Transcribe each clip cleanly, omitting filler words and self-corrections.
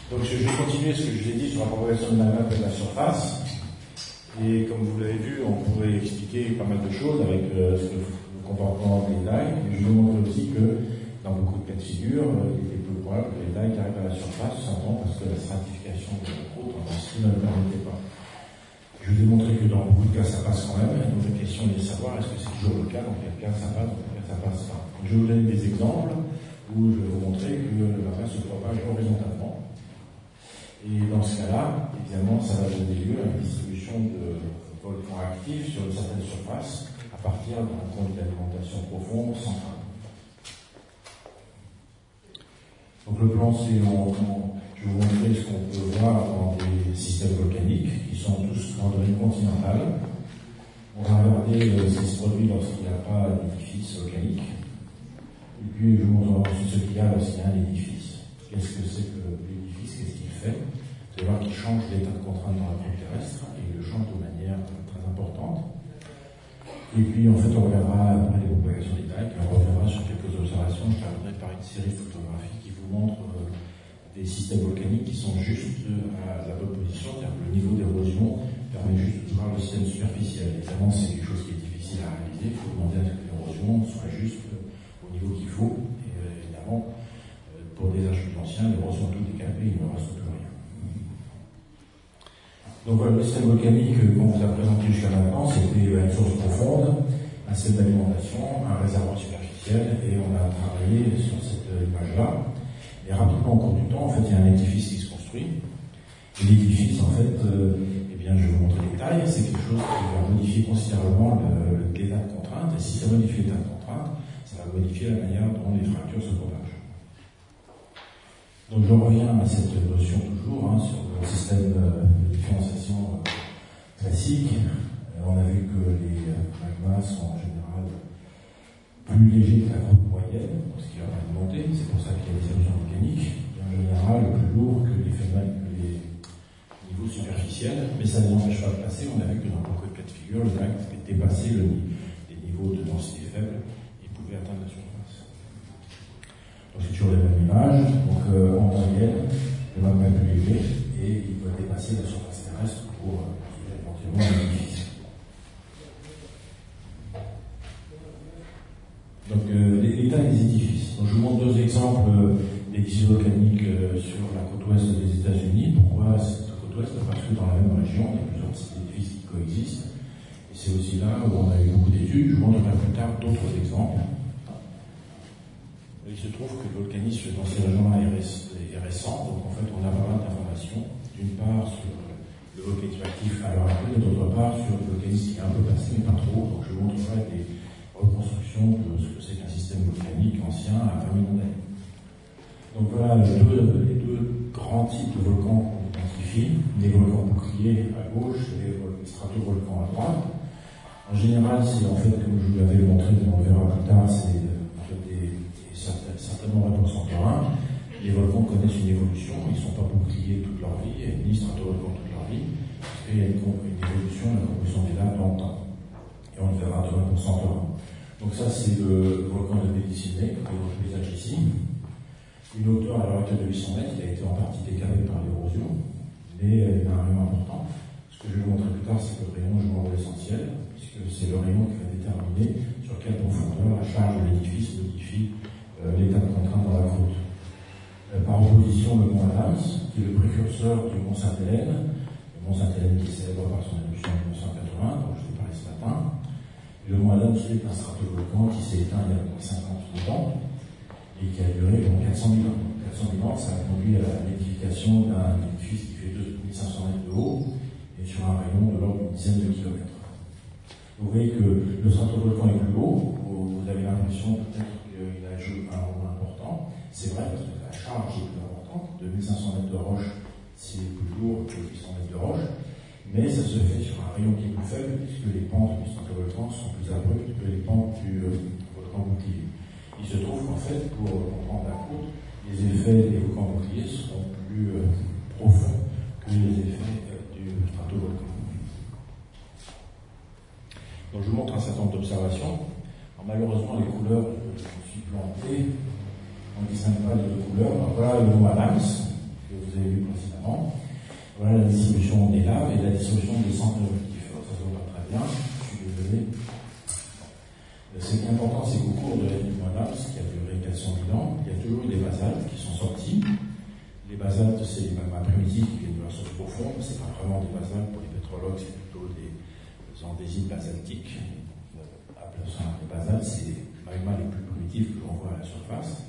Donc je vais continuer ce que je vous ai dit sur la propagation de la magma de la surface. Et comme vous l'avez vu, on pourrait expliquer pas mal de choses avec le comportement des dalles. Et je vous montre aussi que dans beaucoup de cas de figure, il est peu probable que les dalles qui arrivent à la surface, tout simplement parce que la stratification de la croûte en dessous ne le permettait pas. Je vous ai montré que dans beaucoup de cas ça passe quand même. Donc la question est de savoir est-ce que c'est toujours le cas, dans quel cas ça passe, dans quel cas ça passe pas. Donc, je vais vous donner des exemples où je vais vous montrer que la masse se propage horizontalement. Et dans ce cas-là, évidemment, ça va donner lieu à une distribution de volcans actifs sur une certaine surface à partir d'un conduit d'alimentation profonde centrale. Donc le plan, c'est je vais vous montrer ce qu'on peut voir dans des systèmes volcaniques qui sont tous d'origine continentale. On va regarder ce qui se produit lorsqu'il n'y a pas d'édifice volcanique. Et puis je vous montre ensuite ce qu'il y a lorsqu'il y a un édifice. Qu'est-ce que c'est que l'édifice, qu'est-ce qu'il fait? Vous allez voir qu'il change l'état de contrainte dans la croûte terrestre et il le change de manière très importante. Et puis en fait on regardera après les propagations des dalles, puis on reviendra sur quelques observations. Je terminerai par une série de photographies qui vous montrent des systèmes volcaniques qui sont juste à la bonne position, c'est-à-dire que le niveau d'érosion permet juste de voir le système superficiel. Évidemment c'est quelque chose qui est difficile à réaliser, il faut demander à ce que l'érosion soit juste au niveau qu'il faut. Et évidemment, pour des archives anciens, l'érosion tout décapée, il ne reste plus rien. Donc voilà, le système volcanique qu'on vous a présenté jusqu'à maintenant, c'était une source profonde, un système d'alimentation, un réservoir superficiel, et on a travaillé sur cette image-là. Et rapidement, au cours du temps, en fait, il y a un édifice qui se construit. Et l'édifice, en fait, eh bien, je vais vous montrer les détails, c'est quelque chose qui va modifier considérablement l'état de contrainte, et si ça modifie l'état de contrainte, ça va modifier la manière dont les fractures se propagent. Donc je reviens à cette notion toujours sur le système de différenciation classique. On a vu que les magmas sont en général plus légers que la croûte moyenne, ce qui va alimenter, c'est pour ça qu'il y a des éruptions volcaniques, et en général plus lourds que les niveaux superficiels, mais ça ne les empêche pas de passer. On a vu que dans beaucoup de cas de figure, le lac dépassait les niveaux de densité faible et pouvait atteindre la surface. Donc c'est toujours la même image, donc en moyenne, le magma est plus léger et il doit dépasser la surface terrestre pour éventuellement un édifice. Donc l'état des édifices. Donc, je vous montre deux exemples d'édifices volcaniques sur la côte ouest des États-Unis. Pourquoi cette côte ouest? Parce que dans la même région, il y a plusieurs édifices qui coexistent. Et c'est aussi là où on a eu beaucoup d'études. Je vous montrerai plus tard d'autres exemples. Il se trouve que le volcanisme dans ces régions-là est récent, donc en fait on a pas mal d'informations, d'une part sur le volcanisme actif à l'heure actuelle, et d'autre part sur le volcanisme qui est un peu passé, mais pas trop. Donc je vous montrerai des reconstructions de ce que c'est qu'un système volcanique ancien à 20 millions d'années. Donc voilà les deux grands types de volcans qu'on identifie, les volcans boucliers à gauche et les stratovolcans à droite. En général, c'est en fait, comme je vous l'avais montré, on le verra plus tard, c'est certainement réponse en terrain. Les volcans connaissent une évolution, ils ne sont pas boucliers toute leur vie, et ni stratovolcans toute leur vie, parce qu'il y a une évolution, la composition des laves dans le temps. Et on le verra demain pour Santorin. Donc ça, c'est le volcan de Bédiciné, que je paysage ici. Une hauteur à l'heure actuelle de 800 mètres, il a été en partie décalé par l'érosion, mais il a un rayon important. Ce que je vais vous montrer plus tard, c'est que le rayon joue un rôle essentiel, puisque c'est le rayon qui va déterminer sur quelle profondeur la charge de l'édifice modifie l'état de contrainte dans la croûte. Par opposition, le mont Adams, qui est le précurseur du mont Sainte-Hélène, le mont Sainte-Hélène qui est célèbre par son éruption en 1980, dont je vous ai parlé ce matin. Et le mont Adams est un stratovolcan qui s'est éteint il y a 50 ans et qui a duré pendant 400 000 ans. 400 000 ans, ça a conduit à l'édification d'un édifice qui fait 2500 mètres de haut et sur un rayon de l'ordre d'une dizaine de kilomètres. Vous voyez que le stratovolcan est plus haut, vous avez l'impression peut-être qu'il a joué un rôle important. C'est vrai parce que la charge est plus importante, 2500 mètres de roche, c'est plus lourd que 800 mètres de roche, mais ça se fait sur un rayon qui est plus faible, puisque les pentes du stratovolcan sont plus abruptes que les pentes du volcan bouclier. Il se trouve qu'en fait, pour comprendre la croûte, les effets des volcans boucliers seront plus profonds que les effets du stratovolcan. Donc je vous montre un certain nombre d'observations. Malheureusement, les couleurs, je me suis planté, on ne distingue pas les deux couleurs. Donc, voilà le mont Adams, que vous avez vu précédemment. Voilà la distribution des laves et la distribution des centres éruptifs. Ça se voit pas très bien, je suis désolé. Ce qui est important, c'est qu'au cours de la vie du mois d'Ams, qui a duré 400 000 ans, il y a toujours eu des basaltes qui sont sortis. Les basaltes, c'est les magmas primitifs qui viennent de la source profonde, c'est pas vraiment des basaltes pour les pétrologues, c'est plutôt des andésites basaltiques. Appelons ça les basaltes, c'est les magmas les plus primitifs que l'on voit à la surface.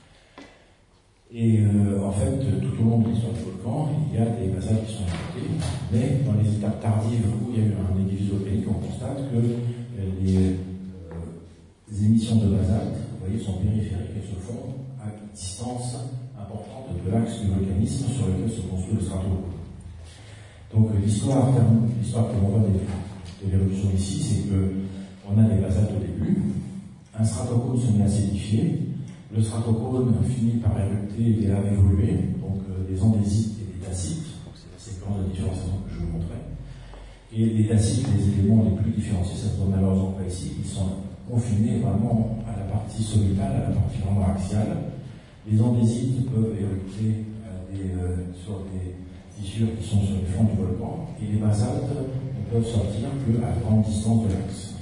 Et en fait, tout au long de l'histoire du volcan, il y a des basaltes qui sont éruptés, mais dans les étapes tardives où il y a eu un édifice volcanique, on constate que les émissions de basalte, vous voyez, sont périphériques et se font à distance importante de l'axe du volcanisme sur lequel se construit le stratocône. Donc l'histoire que l'on voit de l'éruption ici, c'est qu'on a des basaltes au début, un stratocône se met à s'édifier, le stratocône finit par érupter des laves évoluées, donc des andésites et des dacites, c'est la séquence de différenciation que je vous montrais. Et les dacites, les éléments les plus différenciés, ça se voit malheureusement pas ici, ils sont confinés vraiment à la partie solitale, à la partie vraiment axiale. Les andésites peuvent érupter sur des fissures qui sont sur les flancs du volcan, et les basaltes ne peuvent sortir qu'à grande distance de l'axe.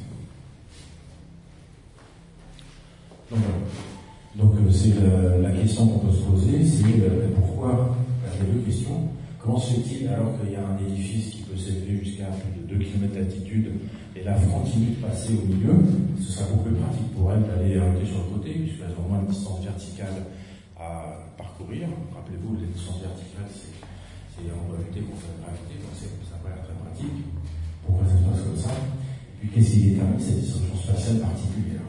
Donc c'est la question qu'on peut se poser, c'est pourquoi, il y a deux questions. Comment se fait-il, alors qu'il y a un édifice qui peut s'élever jusqu'à plus de 2 km d'altitude, et la continue de passer au milieu, ce sera beaucoup plus pratique pour elle d'aller érupter sur le côté, puisqu'elles ont moins de distance verticale à parcourir. Rappelez-vous, les distances verticales, c'est en réalité qu'on fait la gravité, donc ça n'a pas l'air très pratique. Pourquoi ça se passe comme ça? Et puis qu'est-ce qui détermine cette distribution spatiale particulière?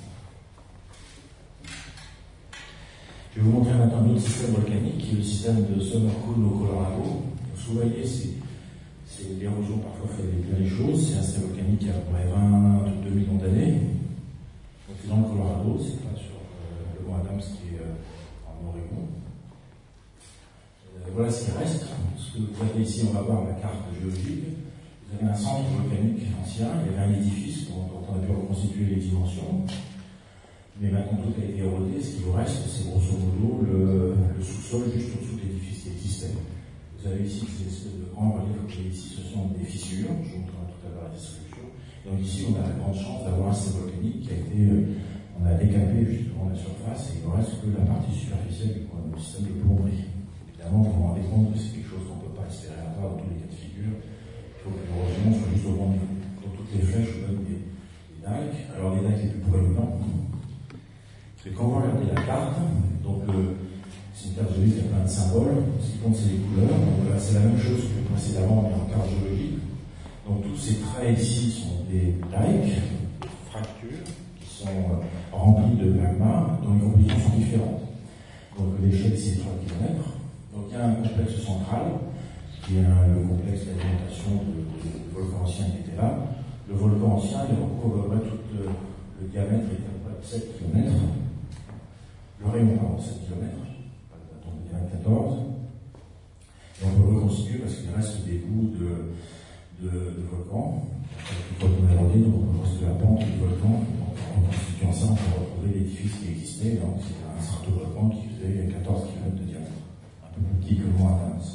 Je vais vous montrer maintenant un autre système volcanique, qui est le système de Summercool au Colorado. Donc, vous voyez, l'érosion parfois fait bien les choses. C'est un système volcanique qui a à peu près 22 millions d'années. Donc c'est dans le Colorado, c'est pas sur le mont Adams qui est en Oregon. Voilà ce qui reste. Ce que vous avez ici, on va voir la carte géologique. Vous avez un centre volcanique ancien, il y avait un édifice dont on a pu reconstituer les dimensions. Mais maintenant tout a été érodé, ce qui vous reste, c'est grosso modo le sous-sol juste au-dessous de l'édifice qui existait. Vous avez ici ces espèces de grands reliefs que vous voyez ici, ce sont des fissures, je vous montrerai tout à l'heure la distribution. Donc ici, on a la grande chance d'avoir un système volcanique qui a été, on a décapé justement la surface, et il ne reste que la partie superficielle du système de plomberie. Évidemment, vous vous rendez compte que c'est quelque chose qu'on ne peut pas espérer avoir dans tous les cas de figure. Il faut que l'heureusement soit juste au bon niveau. Dans toutes les flèches, je donne des dikes. Alors les dikes les plus proéminents, c'est quand vous regardez la carte, donc c'est une carte géologique qui a plein de symboles, ce qui compte c'est les couleurs, donc là c'est la même chose que précédemment mais en carte géologique. Donc tous ces traits ici sont des dikes, des fractures, qui sont remplies de magma, dont les compositions sont différentes. Donc l'échelle c'est 3 km. Donc il y a un complexe central, qui est le complexe d'alimentation du volcan ancien qui était là. Le volcan ancien, il recouvrait tout le diamètre est à peu près de 7 km. Le rayon, pardon, 7 km, donc il y en a 14. Et on peut le reconstituer parce qu'il reste des bouts de volcan. Une fois qu'on a érodé, donc on peut reconstituer la pente du volcan. Donc, en reconstituant ça, on peut retrouver l'édifice qui existait. Donc c'est un stratovolcan qui faisait 14 km de diamètre, un peu plus petit que le mont Adams.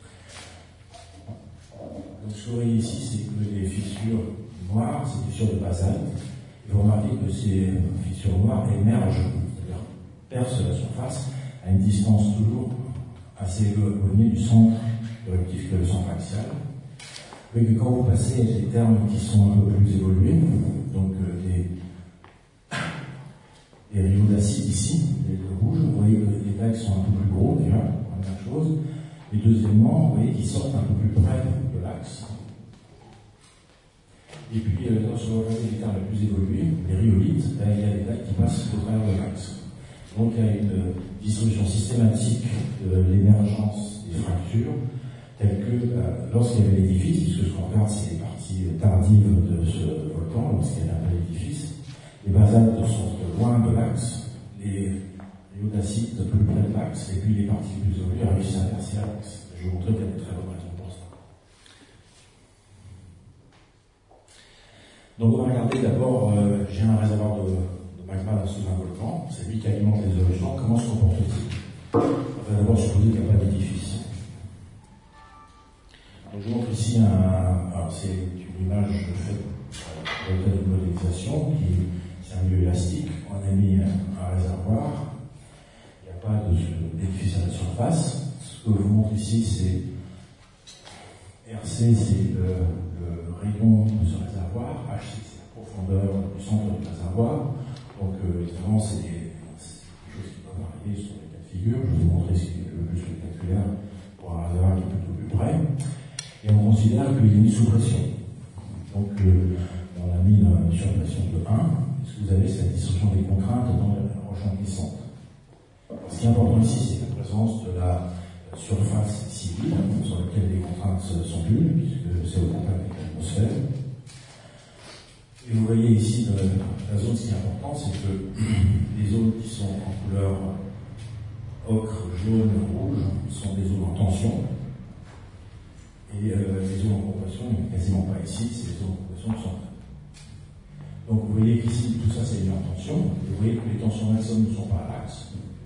Donc ce que vous voyez ici, c'est que les fissures noires, ces fissures de basalte, et vous remarquez que ces fissures noires émergent, perce la surface à une distance toujours assez éloignée du centre éruptif que le centre axial. Vous voyez que quand vous passez à des termes qui sont un peu plus évolués, donc des rayons d'acide ici, les rouges, vous voyez que les tags sont un peu plus gros déjà, première chose. Et deuxièmement, vous voyez qu'ils sortent un peu plus près de l'axe. Et puis, sur les termes les plus évolués, les rhyolites, là, il y a des tags qui passent au travers de l'axe. Donc il y a une distribution systématique de l'émergence des fractures, telle que lorsqu'il y avait l'édifice, puisque ce qu'on regarde c'est les parties tardives de ce volcan, lorsqu'il y avait un édifice, les basaltes sont loin de l'axe, les rhyodacite plus près de l'axe, et puis les parties plus évoluées réussissent à inverser à l'axe. Je vais vous montrer qu'il y a de très bonnes raisons pour ça. Donc on va regarder d'abord, j'ai un réservoir de magma sous un volcan, c'est lui qui alimente les éruptions. Comment se comporte-t-il? On va d'abord supposer qu'il n'y a pas d'édifice. Donc, je montre ici c'est une image faite dans une modélisation, c'est un milieu élastique. On a mis un réservoir, il n'y a pas d'édifice à la surface. Ce que je vous montre ici, c'est RC, c'est le rayon de ce réservoir, HC, c'est la profondeur du centre du réservoir. Donc, évidemment, c'est des choses qui peuvent varier sur les cas de figure. Je vais vous montrer ce qui est le plus spectaculaire pour un réservoir qui est plutôt plus près. Et on considère qu'il est mis sous pression. Donc, on a mis une surpression de 1, puisque vous avez cette distorsion des contraintes dans la roche glissante. Ce qui est important ici, c'est la présence de la surface civile, sur laquelle les contraintes sont nulles, puisque c'est au contact avec l'atmosphère. Et vous voyez ici, la zone, ce qui est important, c'est que les zones qui sont en couleur ocre, jaune, rouge, sont des zones en tension. Et les zones en compression, il n'y a quasiment pas ici, c'est les zones en compression qui sont faibles. Donc vous voyez qu'ici, tout ça c'est mis en tension. Vous voyez que les tensions maximum ne sont pas à l'axe.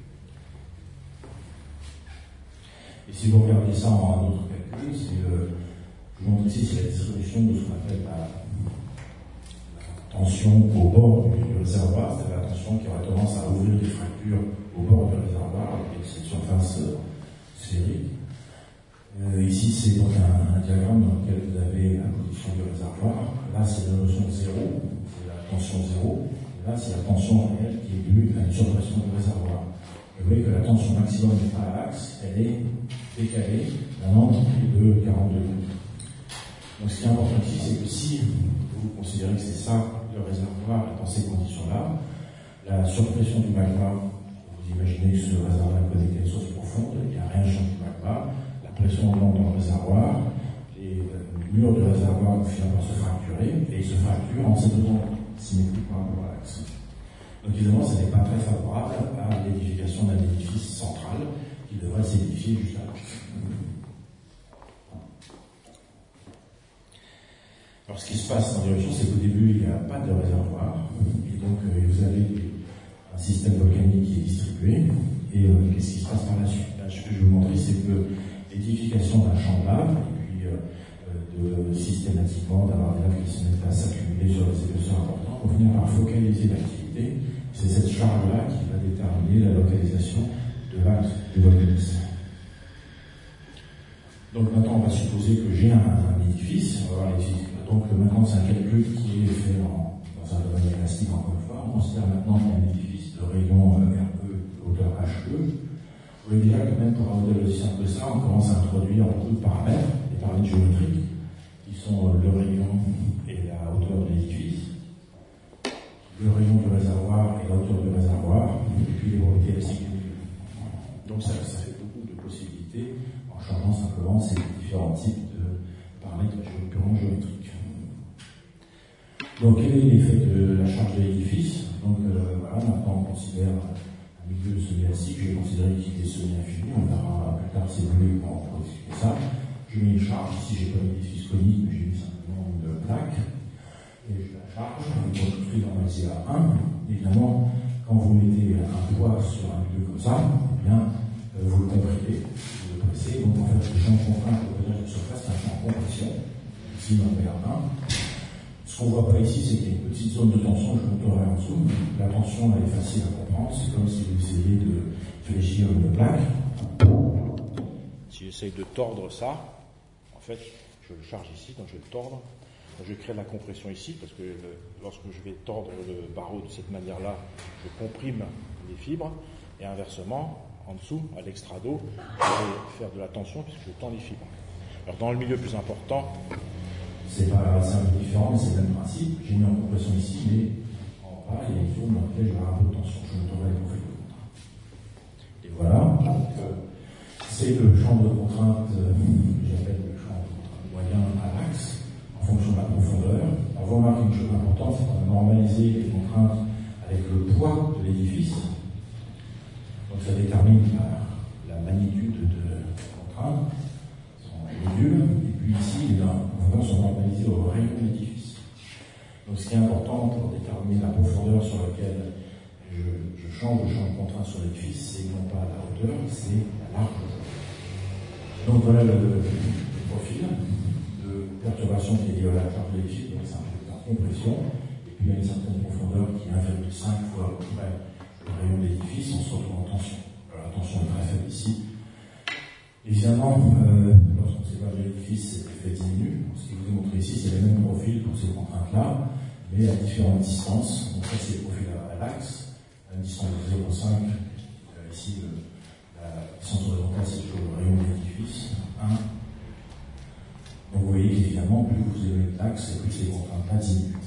Et si vous regardez ça en un autre calcul, je vous montre ici, c'est la distribution de ce qu'on appelle la tension au bord du réservoir, c'est-à-dire la tension qui aurait tendance à ouvrir des fractures au bord du réservoir avec cette surface sphérique. Ici, c'est donc un diagramme dans lequel vous avez la position du réservoir. Là, c'est la notion de zéro, c'est la tension zéro. Et là, c'est la tension réelle qui est due à une surpression du réservoir. Et vous voyez que la tension maximum n'est pas à l'axe, elle est décalée d'un angle de 40 degrés. Donc, ce qui est important ici, c'est que si vous considérez que c'est ça le réservoir dans ces conditions-là, la surpression du magma, vous imaginez que ce réservoir est connecté à une source profonde, il n'y a rien changé du magma. Pression augmente dans le réservoir, les murs du réservoir vont finir par se fracturer, et ils se fracturent en s'étant symétriquement à l'axe. Donc évidemment, ce n'est pas très favorable à l'édification d'un édifice central qui devrait s'édifier juste à l'axe. Alors ce qui se passe dans l'éruption, c'est qu'au début, il n'y a pas de réservoir, et donc vous avez un système volcanique qui est distribué, et qu'est-ce qui se passe par la suite? Là, ce que je vais vous montrer, c'est que l'édification d'un champ de lave, et puis de systématiquement d'avoir des laves qui se mettent à s'accumuler sur des épaisseurs importantes, pour finir par focaliser l'activité. C'est cette charge-là qui va déterminer la localisation de l'axe du volcanisme. Donc maintenant, on va supposer que j'ai un édifice. On va voir l'édifice. Donc maintenant, c'est un calcul qui est fait dans un domaine élastique encore une fois. On considère maintenant qu'il y a un édifice de rayon RE, hauteur HE. Vous voyez déjà que même pour un modèle aussi simple que ça, on commence à introduire beaucoup de paramètres, des paramètres géométriques, qui sont le rayon et la hauteur de l'édifice, le rayon du réservoir et la hauteur du réservoir, et puis les propriétés élastiques du milieu. Donc ça fait beaucoup de possibilités en changeant simplement ces différents types de paramètres purement géométriques. Donc quel est l'effet de la charge de l'édifice? Donc voilà, maintenant on considère un milieu semi-élastique, je vais considérer qu'il est semi-infini, on verra plus tard si vous voulez comment on peut expliquer ça. Je mets une charge, ici j'ai pas un édifice conique, mais j'ai mis simplement une plaque, et je la charge, je vais tout de suite normaliser à 1. Évidemment, quand vous mettez un poids sur un milieu comme ça, eh bien, vous le comprimez, vous le pressez, donc en fait le champ de contrainte au voisinage de surface, c'est un champ de compression, ici on va R1. Ce qu'on ne voit pas ici, c'est qu'il y a une petite zone de tension, je montrerai en dessous. La tension, elle est facile à comprendre. C'est comme si vous essayez de fléchir une plaque. Si j'essaye de tordre ça, en fait, je le charge ici, donc je vais le tordre. Je crée de la compression ici, parce que lorsque je vais tordre le barreau de cette manière-là, je comprime les fibres. Et inversement, en dessous, à l'extrado, je vais faire de la tension, puisque je tends les fibres. Alors dans le milieu plus important, c'est un peu différent, mais c'est le même principe. J'ai mis en compression ici, mais en bas, il y a une zone dans laquelle je vais avoir un peu de tension. Je me tournerai les profils de contrainte. Et voilà. Donc, c'est le champ de contrainte que j'appelle le champ de contrainte moyen à l'axe, en fonction de la profondeur. Alors, vous remarquez une chose importante, c'est qu'on a normalisé les contraintes avec le poids de l'édifice. Donc, ça détermine la magnitude de contrainte, son module. Et puis ici, les confondeurs sont normalisés au rayon de l'édifice. Donc, ce qui est important pour déterminer la profondeur sur laquelle je change le champ de contrainte sur l'édifice, c'est non pas la hauteur, c'est la largeur. Donc voilà le profil. perturbation qui est liée à la charge de l'édifice, donc c'est un peu de compression, et puis il y a une certaine profondeur qui est 1,5 fois à peu près le rayon de l'édifice, on se retrouve en tension. Alors, la tension est très faible ici. Évidemment, lorsqu'on sépare de l'édifice, cet effet diminue. Ce qui vous est montré ici, c'est le même profil pour ces contraintes-là, mais à différentes distances. Donc ça, c'est le profil à l'axe, à une distance de 0,5. Ici, la distance horizontale, c'est toujours le rayon de l'édifice, 1. Donc vous voyez qu'évidemment, plus vous éloignez de l'axe, et plus ces contraintes-là diminuent.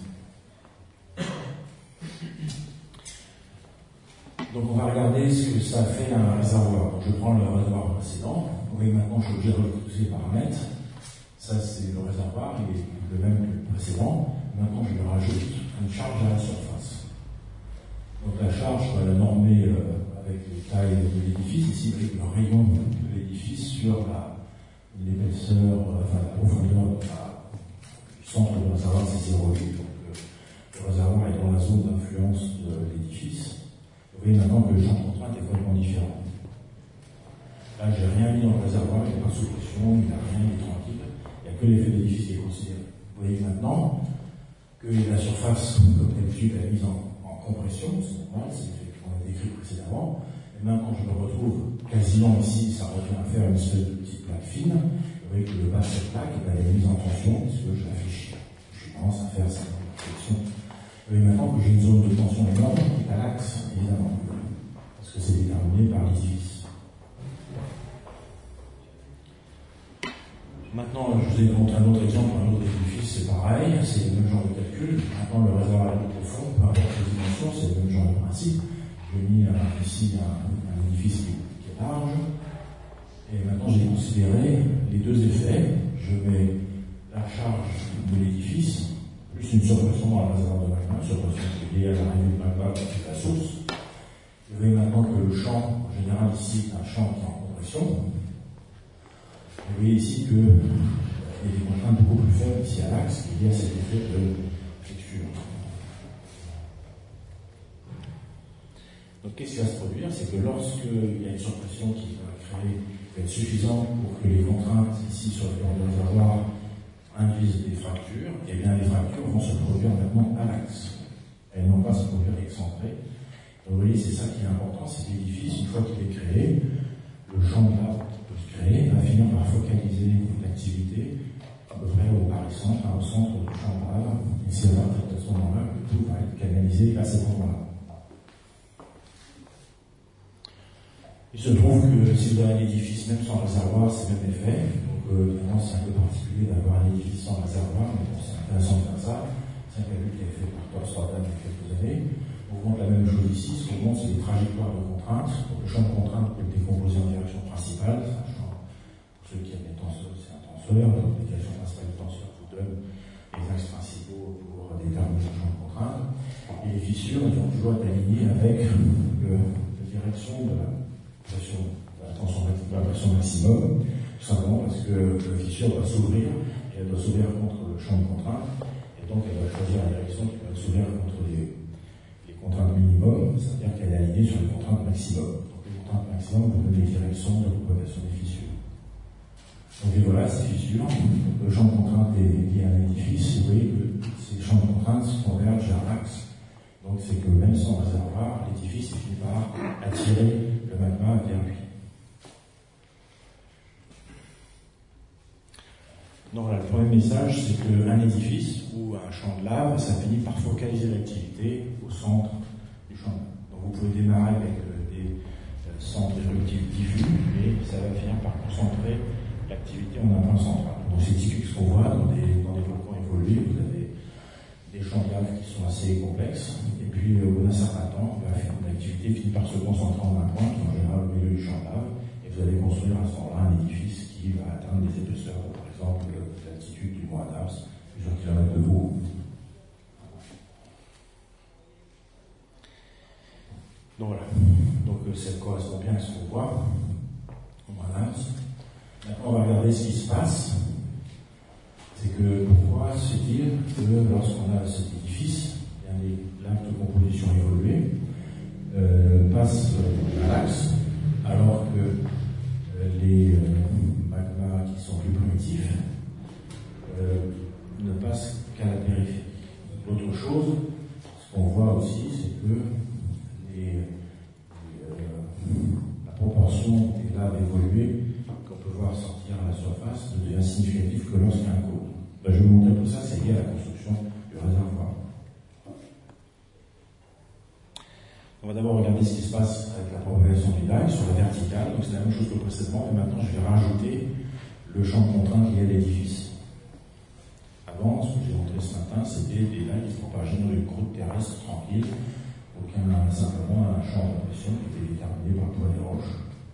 Donc on va regarder ce que ça fait à un réservoir. Donc je prends le réservoir précédent. Vous voyez maintenant, je suis obligé de recruter les paramètres. Ça, c'est le réservoir, il est le même que le précédent. Maintenant, je lui rajoute une charge à la surface. Donc la charge, je vais la normer avec les tailles de l'édifice. Ici, avec le rayon de l'édifice sur l'épaisseur, enfin la profondeur du centre du réservoir, c'est 0,8. Donc le réservoir est dans la zone d'influence de l'édifice. Vous voyez maintenant que le champ de contrainte est complètement différent. Là, je n'ai rien mis dans le réservoir, il n'y a pas de sous pression, il n'y a rien, il est tranquille. Il n'y a que l'effet d'édifice qui est considéré. Vous voyez maintenant que la surface, comme d'habitude, est mise en compression, c'est normal, c'est l'effet qu'on a décrit précédemment. Et maintenant, je me retrouve quasiment ici, ça revient à faire une espèce de petite plaque fine. Vous voyez que le bas de cette plaque est mise en tension, puisque je l'affiche. Je commence à faire cette protection. Vous voyez maintenant que j'ai une zone de tension énorme qui est à l'axe, évidemment, parce que c'est déterminé par l'édifice. Maintenant, je vous ai montré un autre exemple, un autre édifice, c'est pareil, c'est le même genre de calcul. Maintenant, le réservoir est plus profond, peu importe les dimensions, c'est le même genre de principe. J'ai mis ici un édifice qui est large, et maintenant j'ai considéré les deux effets. Je mets la charge de l'édifice, plus une surpression dans le réservoir de magma, une surpression qui est liée à l'arrivée de magma qui est la source. Vous voyez maintenant que le champ, en général ici, est un champ qui est en compression. Vous voyez ici qu'il y a des contraintes beaucoup plus faibles ici à l'axe, qui est lié à cet effet de friction. Donc qu'est-ce qui va se produire? C'est que lorsqu'il y a une surpression qui va être suffisante pour que les contraintes ici sur le plan du réservoir induisent des fractures, et bien les fractures vont se produire maintenant à l'axe. Elles n'ont pas à se produire excentrées. Donc vous voyez, c'est ça qui est important, c'est que l'édifice, une fois qu'il est créé, le champ de lave peut se créer, va finir par focaliser l'activité à peu près au barycentre, au centre du champ de lave, et c'est là, à ce moment-là, que tout va être canalisé à cet endroit-là. Il se trouve que si vous avez un édifice, même sans réservoir, c'est le même effet. Donc, évidemment, c'est un peu particulier d'avoir un édifice sans réservoir, mais bon, c'est intéressant de faire ça. C'est un calcul qui a été fait par Torstad il y a quelques années. On vous montre la même chose ici. Ce qu'on montre, c'est les trajectoires de contraintes. Donc, le champ de contrainte peut être décomposé en direction principale. C'est un champ, pour ceux qui aiment les tenseurs, c'est un tenseur. Donc, les directions principales du tenseur vous donnent les axes principaux pour déterminer le champ de contrainte. Et les fissures, elles vont toujours être alignées avec la direction de la pression maximum, tout simplement parce que la fissure doit s'ouvrir, et elle doit s'ouvrir contre le champ de contrainte, et donc elle va choisir la direction qui va s'ouvrir contre les contraintes minimum, c'est-à-dire qu'elle est alignée sur les contraintes maximum. Donc les contraintes maximum vont donner les directions de propagation des fissures. Donc et voilà, ces fissures, le champ de contrainte est lié à un édifice, et vous voyez que ces champs de contrainte convergent vers l'axe. Donc c'est que même sans réservoir, l'édifice finit par attirer le magma vers lui. Donc voilà, le premier message, c'est qu'un édifice ou un champ de lave, ça finit par focaliser l'activité au centre du champ de lave. Donc vous pouvez démarrer avec des centres éruptifs diffus, et ça va finir par concentrer l'activité en un point central. Donc c'est typique ce qu'on voit dans des volcans évolués, vous avez des champs de lave qui sont assez complexes, et puis au bout d'un certain temps, l'activité finit par se concentrer en un point, qui est en général au milieu du champ de lave, et vous allez construire à ce moment-là un édifice qui va atteindre des épaisseurs, par exemple l'altitude du mont Adams, plusieurs kilomètres de haut. Donc voilà, donc ça correspond bien à ce qu'on voit au mont Adams. Maintenant on va regarder ce qui se passe. C'est que pourquoi se dire que lorsqu'on a cet édifice, l'acte de composition évolué passe à l'axe, alors que les magmas qui sont plus primitifs significatif que lorsqu'il y a un cône. Ben, je vais vous montrer tout ça, c'est lié à la construction du réservoir. On va d'abord regarder ce qui se passe avec la propagation du lac sur la verticale. Donc c'est la même chose que précédemment, mais maintenant je vais rajouter le champ de contrainte lié à l'édifice. Avant, ce que j'ai montré ce matin, c'était des lacs qui se propageaient dans une croûte terrestre tranquille, simplement un champ de pression qui était déterminé par le poids des roches.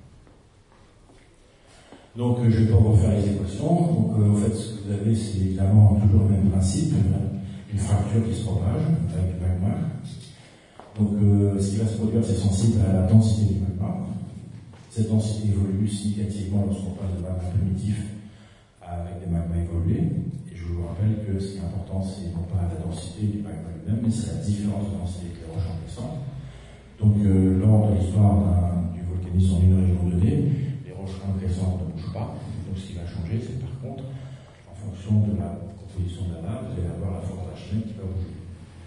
Donc je ne vais pas vous refaire les équations. Donc en fait, ce que vous avez, c'est évidemment toujours le même principe, une fracture qui se propage avec du magma. Donc ce qui va se produire, c'est sensible à la densité du magma. Cette densité évolue significativement lorsqu'on passe de magma primitif avec des magmas évolués. Et je vous rappelle que ce qui est important, c'est non pas la densité du magma lui-même, mais c'est la différence de densité avec les roches en descente. Donc lors de l'histoire du volcanisme en une région donnée, les roches incandescentes ne bougent pas. Donc ce qui va changer, c'est par contre, en fonction de la composition de la lave, vous allez avoir la force H qui va bouger.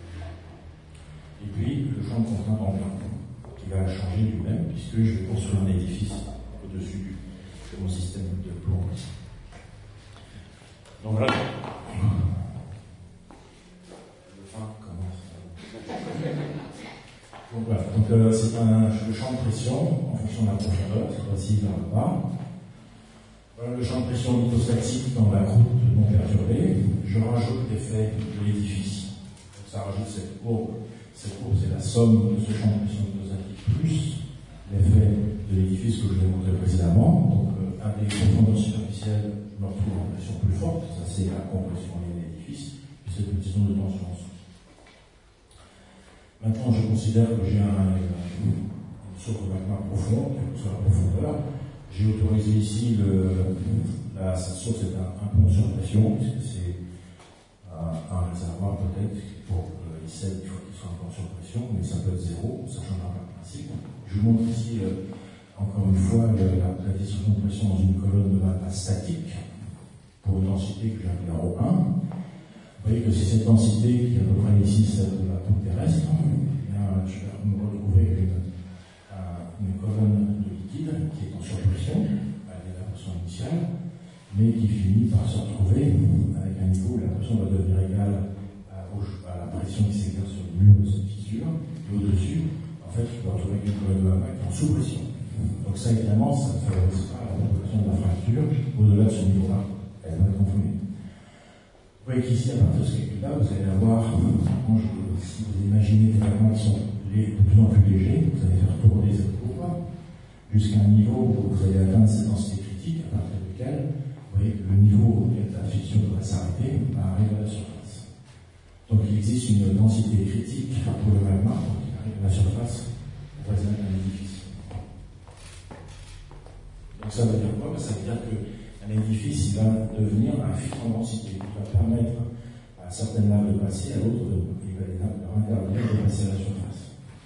Et puis, le champ de contrainte en blanc, qui va changer lui-même, puisque je vais construire un édifice au-dessus de mon système de plomberie. Donc voilà. Le fin commence. Donc voilà. Donc c'est le champ de pression en fonction de la profondeur, cette fois-ci vers le bas. Voilà le champ de pression lithostatique dans la croûte non perturbée. Je rajoute l'effet de l'édifice. Donc ça rajoute cette courbe. Cette courbe, c'est la somme de ce champ de pression lithostatique plus l'effet de l'édifice que je vous ai montré précédemment. Donc, à des profondeurs superficielles, je me retrouve en pression plus forte. Ça, c'est la compression liée à l'édifice. Puis cette petite zone de tension en dessous. Maintenant, je considère que j'ai une source de magma profonde, quelle que soit la profondeur. J'ai autorisé ici cette source est un pont sur pression, puisque c'est un réservoir peut-être pour l'ICEL, il faut qu'il soit un pont sur pression, mais ça peut être zéro, ça ne changera pas le principe. Je vous montre ici, encore une fois, la distribution de pression dans une colonne de magma statique, pour une densité que j'ai appelée ρ1. Vous voyez que c'est cette densité qui est à peu près ici, celle de la couche terrestre. Je vais me retrouver avec une colonne de liquide qui est en surpression, avec la pression initiale, mais qui finit par se retrouver avec un niveau où la pression va devenir égale à la pression qui s'exerce sur le mur de cette fissure, et au-dessus, en fait, je peux retrouver une colonne de magma qui est en sous-pression. Donc ça, évidemment, ça ne favorise pas la propagation de la fracture au-delà de ce niveau-là. Elle va être contrôlée. Vous voyez qu'ici, à partir de ce calcul-là, vous allez avoir, si vous imaginez des magmas qui sont de plus en plus légers, vous allez faire tourner cette courbe jusqu'à un niveau où vous allez atteindre cette densité critique, à partir duquel, vous voyez que le niveau auquel la fission devrait s'arrêter arrive à la surface. Donc il existe une densité critique pour le magma qui arrive à la surface voisine d'un édifice. Donc ça veut dire quoi? Ça veut dire qu'un édifice il va devenir un filtre en densité qui va permettre à certaines laves de passer, à d'autres il va leur intervenir de passer à la surface.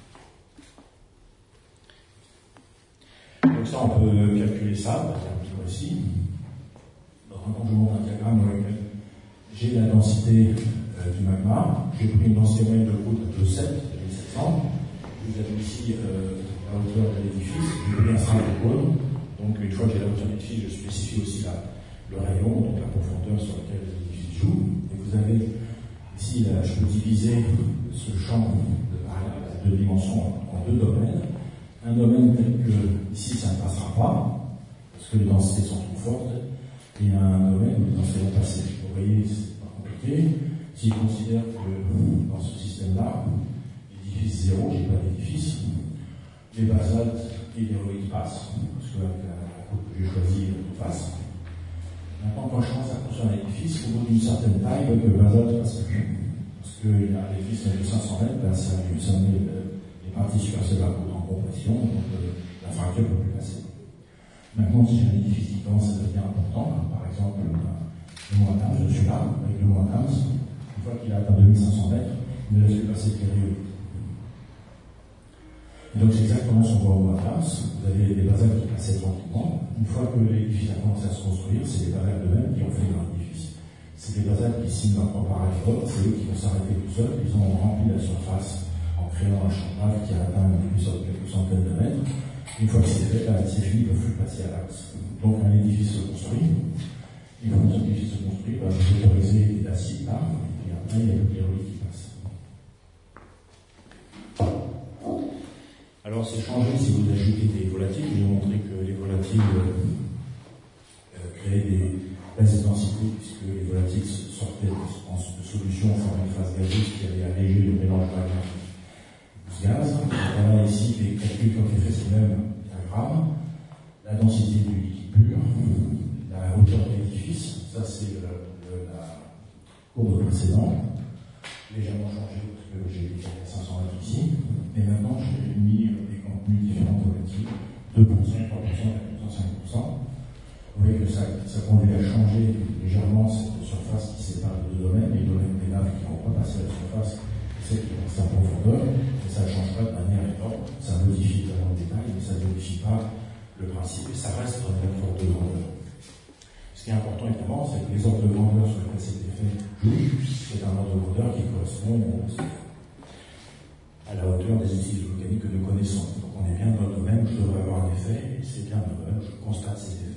Donc ça on peut calculer ça, par exemple ici. Donc quand je montre un diagramme dans lequel j'ai la densité du magma, j'ai pris une densité moyenne de croûte de 7, 2700. Vous avez ici la hauteur de l'édifice, j'ai pris un stratum de cône. Donc une fois que j'ai la hauteur de l'édifice, je spécifie aussi le rayon, donc la profondeur sur laquelle l'édifice joue. Et vous avez ici, je peux diviser ce champ de variables à deux dimensions en deux domaines. Un domaine tel que ici ça ne passera pas, parce que les densités sont trop fortes, et un domaine où les densités vont passer. Vous voyez, c'est pas compliqué. Si je considère que dans ce système-là, l'édifice 0, j'ai pas d'édifice, les basaltes et les héroïdes passent, parce que la coupe que j'ai choisie passe. Maintenant, quand je commence à construire un édifice, au bout d'une certaine taille, le basalte passe plus. Parce que l'édifice de 500 mètres, là, ça met les parties supercellulaires en compression, donc la fracture ne peut plus passer. Maintenant, si j'ai un édifice qui commence à devenir important, par exemple le mont Adams, je suis là, avec le mont Adams, une fois qu'il a atteint 2500 mètres, il ne laisse plus passer que les rayons. Et donc c'est exactement ce qu'on voit au mont Adams. Vous avez des basaltes qui passaient tranquillement. Une fois que l'édifice a commencé à se construire, c'est les basaltes eux-mêmes qui ont fait leur édifice. C'est les basaltes qui signent leur propre arrêt, c'est eux qui vont s'arrêter tout seuls, ils ont rempli la surface en créant un champ de lave qui a atteint une épaisseur de quelques centaines de mètres. Une fois que c'est fait, c'est fini, ils ne peuvent plus passer à l'axe. Donc un édifice se construit, Une fois que l'édifice se construit, vous autorisez l'acide là, et puis après il y a le pyrolyte qui passe. Alors c'est changé si vous ajoutez des volatiles. J'ai montré que les volatiles créaient des baisses de densité, puisque les volatiles sortaient de solution en formant une phase gazeuse qui allait alléger le mélange de gaz. On a ici des calculs qui ont été faits sur le même diagramme. La densité du liquide pur, la hauteur de l'édifice, ça c'est la courbe précédente, légèrement changée parce que j'ai mis 500 mètres ici, et maintenant j'ai mis des contenus différents volatiles, 2%, 3%, 4%, 5%. Vous voyez que ça conduit à changer légèrement cette surface qui sépare les deux domaines, les domaines des naves qui ne vont pas passer à la surface et celles qui vont passer en profondeur, et ça ne change pas de manière énorme, ça modifie évidemment le détail, mais ça ne modifie pas le principe, et ça reste dans la même ordre de grandeur. Ce qui est important évidemment, c'est que les ordres de grandeur sur lesquels c'est fait jouent, c'est un ordre de grandeur qui correspond à la hauteur des utilités volcaniques que nous connaissons. Donc on est bien dans le domaine où je devrais avoir un effet, et c'est bien dans le domaine où je constate ces effets.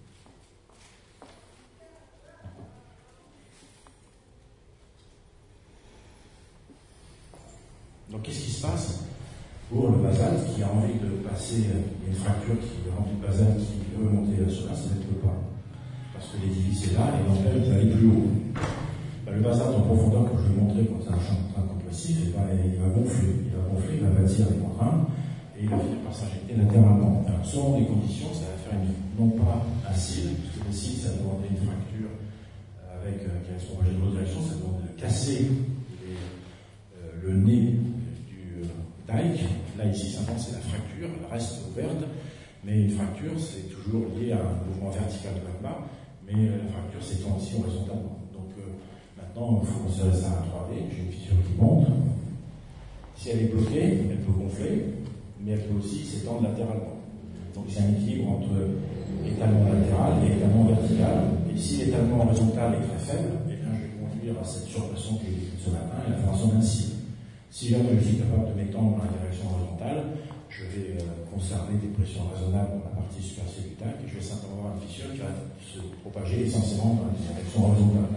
Donc qu'est-ce qui se passe pour le basalte qui a envie de passer, il y a une fracture qui remplit le basalte qui veut monter la surface, ça ne peut pas. Parce que l'édifice est là et l'empêche d'aller plus haut. Le basalte en profondeur, comme je l'ai montré quand c'est un champ de train compressif, il va gonfler, il va bâtir des contraintes et il va finir par s'injecter latéralement. Alors, selon les conditions, ça va faire non pas un cil, parce que le cil, ça demandait une fracture avec qui a son projet de direction, ça demande de casser le nez du dike. Là, ici, simplement, c'est la fracture, elle reste ouverte, mais une fracture, c'est toujours lié à un mouvement vertical de magma, mais la fracture s'étend ici horizontalement. Donc, maintenant, il faut considérer ça à 3D. J'ai une fissure qui monte. Si elle est bloquée, elle peut gonfler, mais elle peut aussi s'étendre latéralement. Donc, c'est un équilibre entre l'étalement latéral et l'étalement vertical. Et si l'étalement horizontal est très faible, eh bien, je vais conduire à cette surpression que j'ai décrite ce matin et la formation d'un cil. Si jamais je suis capable de m'étendre dans la direction horizontale, je vais conserver des pressions raisonnables dans la partie superficielle du tac et je vais simplement avoir une fissure qui va se propager essentiellement dans la direction horizontale.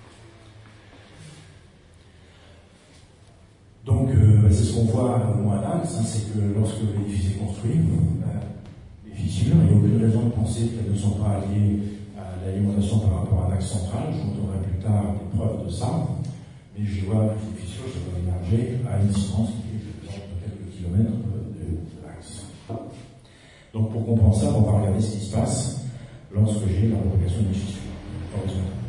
Donc, c'est ce qu'on voit au moins là, c'est que lorsque l'édifice est construit, les fissures, il n'y a aucune raison de penser qu'elles ne sont pas liées à l'alimentation par rapport à l'axe central. Je vous donnerai plus tard des preuves de ça. Mais je vois que les fissures se peuvent émerger à une distance qui est de quelques kilomètres de l'axe. Donc pour comprendre ça, on va regarder ce qui se passe lorsque j'ai la propagation d'une fissure horizontale.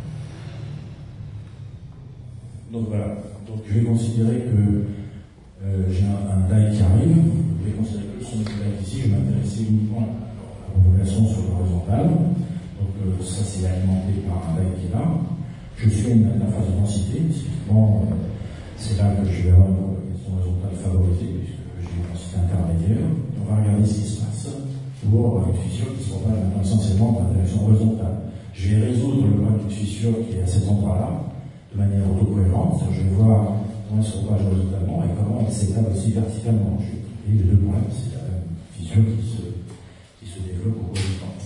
Donc voilà. Donc je vais considérer que j'ai un die qui arrive. Je vais considérer que son die ici, je vais m'intéresser uniquement à la propagation sur l'horizontale. Donc ça c'est alimenté par un die qui est là. Je suis la phase de densité, typiquement, c'est là que je vais avoir une propagation horizontale favorisée, puisque j'ai une densité intermédiaire. On va regarder ce qui se passe pour une fissure qui se propage maintenant essentiellement dans la direction horizontale. Je vais résoudre le problème d'une fissure qui est à cet endroit-là, de manière autocohérente. Je vais voir comment elle se propage horizontalement et comment elle s'étale aussi verticalement. Je vais traiter les deux problèmes, c'est la même fissure qui se développe au cours du temps.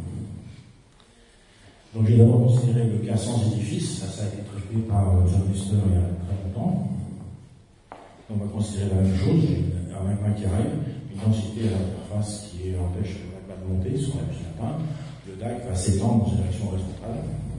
Donc j'ai d'abord considéré le cas sans édifice, ça a été traité par John Lister il y a très longtemps. On va considérer la même chose, j'ai un magma qui arrive, une densité à l'interface qui empêche le magma de monter sur la piscine atteinte. Le DAC va s'étendre dans une direction horizontale.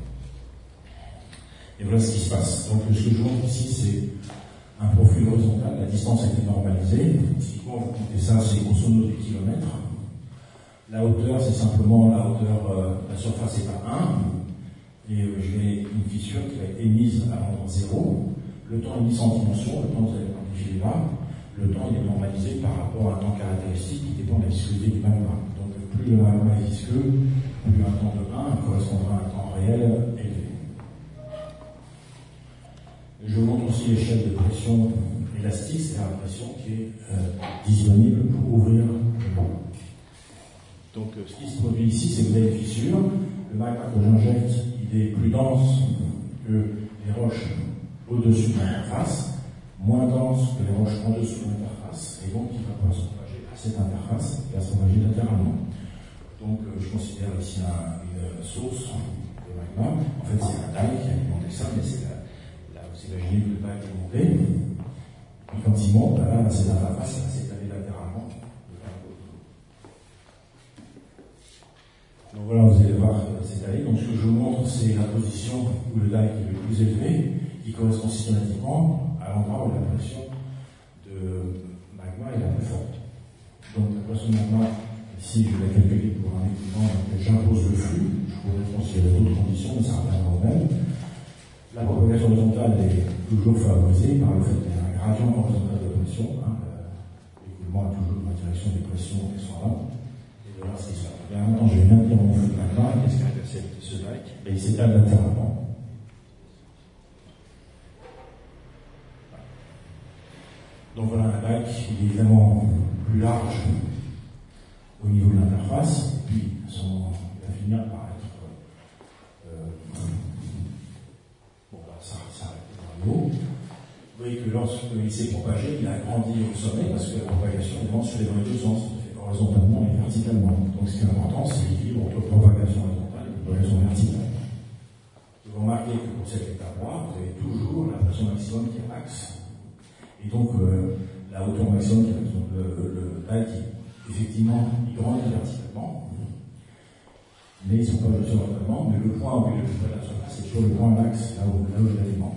Et voilà ce qui se passe. Donc ce que je montre ici, c'est un profil horizontal, la distance a été normalisée. Typiquement, vous comptez ça, c'est grosso modo du kilomètre. La hauteur, c'est simplement la hauteur, la surface est à 1, et j'ai une fissure qui va être émise à l'endroit 0. Le temps est mis en dimension, le temps, vous allez quantifier là. Le temps, il est normalisé par rapport à un temps caractéristique qui dépend de la viscosité du magma. Donc, plus le magma est visqueux, plus un temps de 1 correspondra à un temps réel élevé. Je vous montre aussi l'échelle de pression élastique, c'est la pression qui est disponible pour ouvrir le magma. Donc, ce qui se produit ici, c'est que vous avez une fissure. Le magma que j'injecte, il est plus dense que les roches au-dessus de l'interface, moins dense que les roches en dessous de l'interface, et donc il va pouvoir se propager à cette interface et à se propager latéralement. Donc, je considère ici une source de magma. En fait, c'est un dike qui a alimenté ça, mais c'est là, vous imaginez que le dike est monté. Et quand il monte, là, cette interface va s'étaler latéralement. Donc voilà, vous allez voir s'étaler. Donc ce que je vous montre, c'est la position où le dike est le plus élevé, qui correspond systématiquement à l'endroit où la pression de magma est la plus forte. Donc la pression de magma, ici je vais calculer pour un équipement dans lequel j'impose le flux, je pourrais considérer d'autres conditions, mais ça reviendra au même. La propagation horizontale est toujours favorisée par le fait qu'il y a un gradient horizontal de pression. L'écoulement est toujours dans la direction des pressions descendantes. Et de là, ce qui se passe. Et en même temps, je vais maintenir mon flux de magma, et qu'est-ce qu'arrive à ce dike? Il s'étale latéralement. Donc voilà un dike, il est évidemment plus large au niveau de l'interface, et puis il va finir par être ça s'arrête dans le haut. Vous voyez que lorsqu'il s'est propagé, il a grandi au sommet parce que la propagation est dans les deux sens, horizontalement et verticalement. Donc ce qui est important, c'est l'équilibre entre propagation horizontale et propagation verticale. Vous remarquez que pour cette étape-là, vous avez toujours la pression maximum qui est axe. Et donc la hauteur maximum qui est le dike, effectivement, il grandit verticalement. Mais ils ne sont pas horizontalement, mais le point où il est la surface, c'est sur le point l'axe, là où je l'alimente.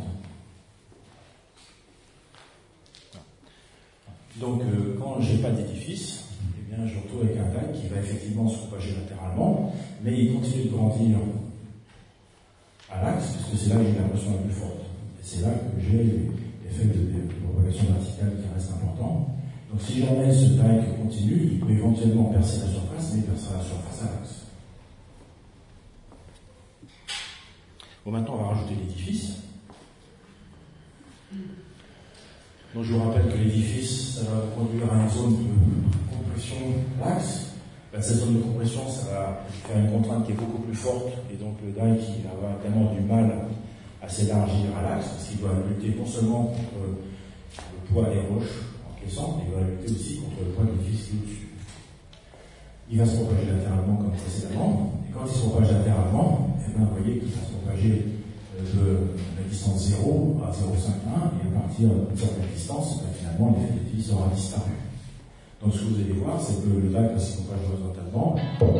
Donc, quand je n'ai pas d'édifice, eh bien, je retrouve avec un dike qui va effectivement se propager latéralement, mais il continue de grandir à l'axe, puisque c'est là que j'ai la pression la plus forte. Et c'est là que j'ai l'effet de propagation verticale qui reste important. Donc, si jamais ce dike continue, il peut éventuellement percer la surface, mais il percera la surface à l'axe. Bon, maintenant, on va rajouter l'édifice. Donc, je vous rappelle que l'édifice, ça va conduire à une zone de compression l'axe. Cette zone de compression, ça va faire une contrainte qui est beaucoup plus forte, et donc le dike, il va avoir tellement du mal à s'élargir à l'axe, parce qu'il doit lutter non seulement contre le poids des roches encaissantes, mais il va lutter aussi contre le poids de l'édifice qui est au-dessus. Il va se propager latéralement comme précédemment, et quand il se propage latéralement, vous voyez qu'il va se propager de la distance 0 à 0,51, et à partir d'une certaine distance, finalement, l'effet d'édifice aura disparu. Donc ce que vous allez voir, c'est que le dike, si on propage horizontalement,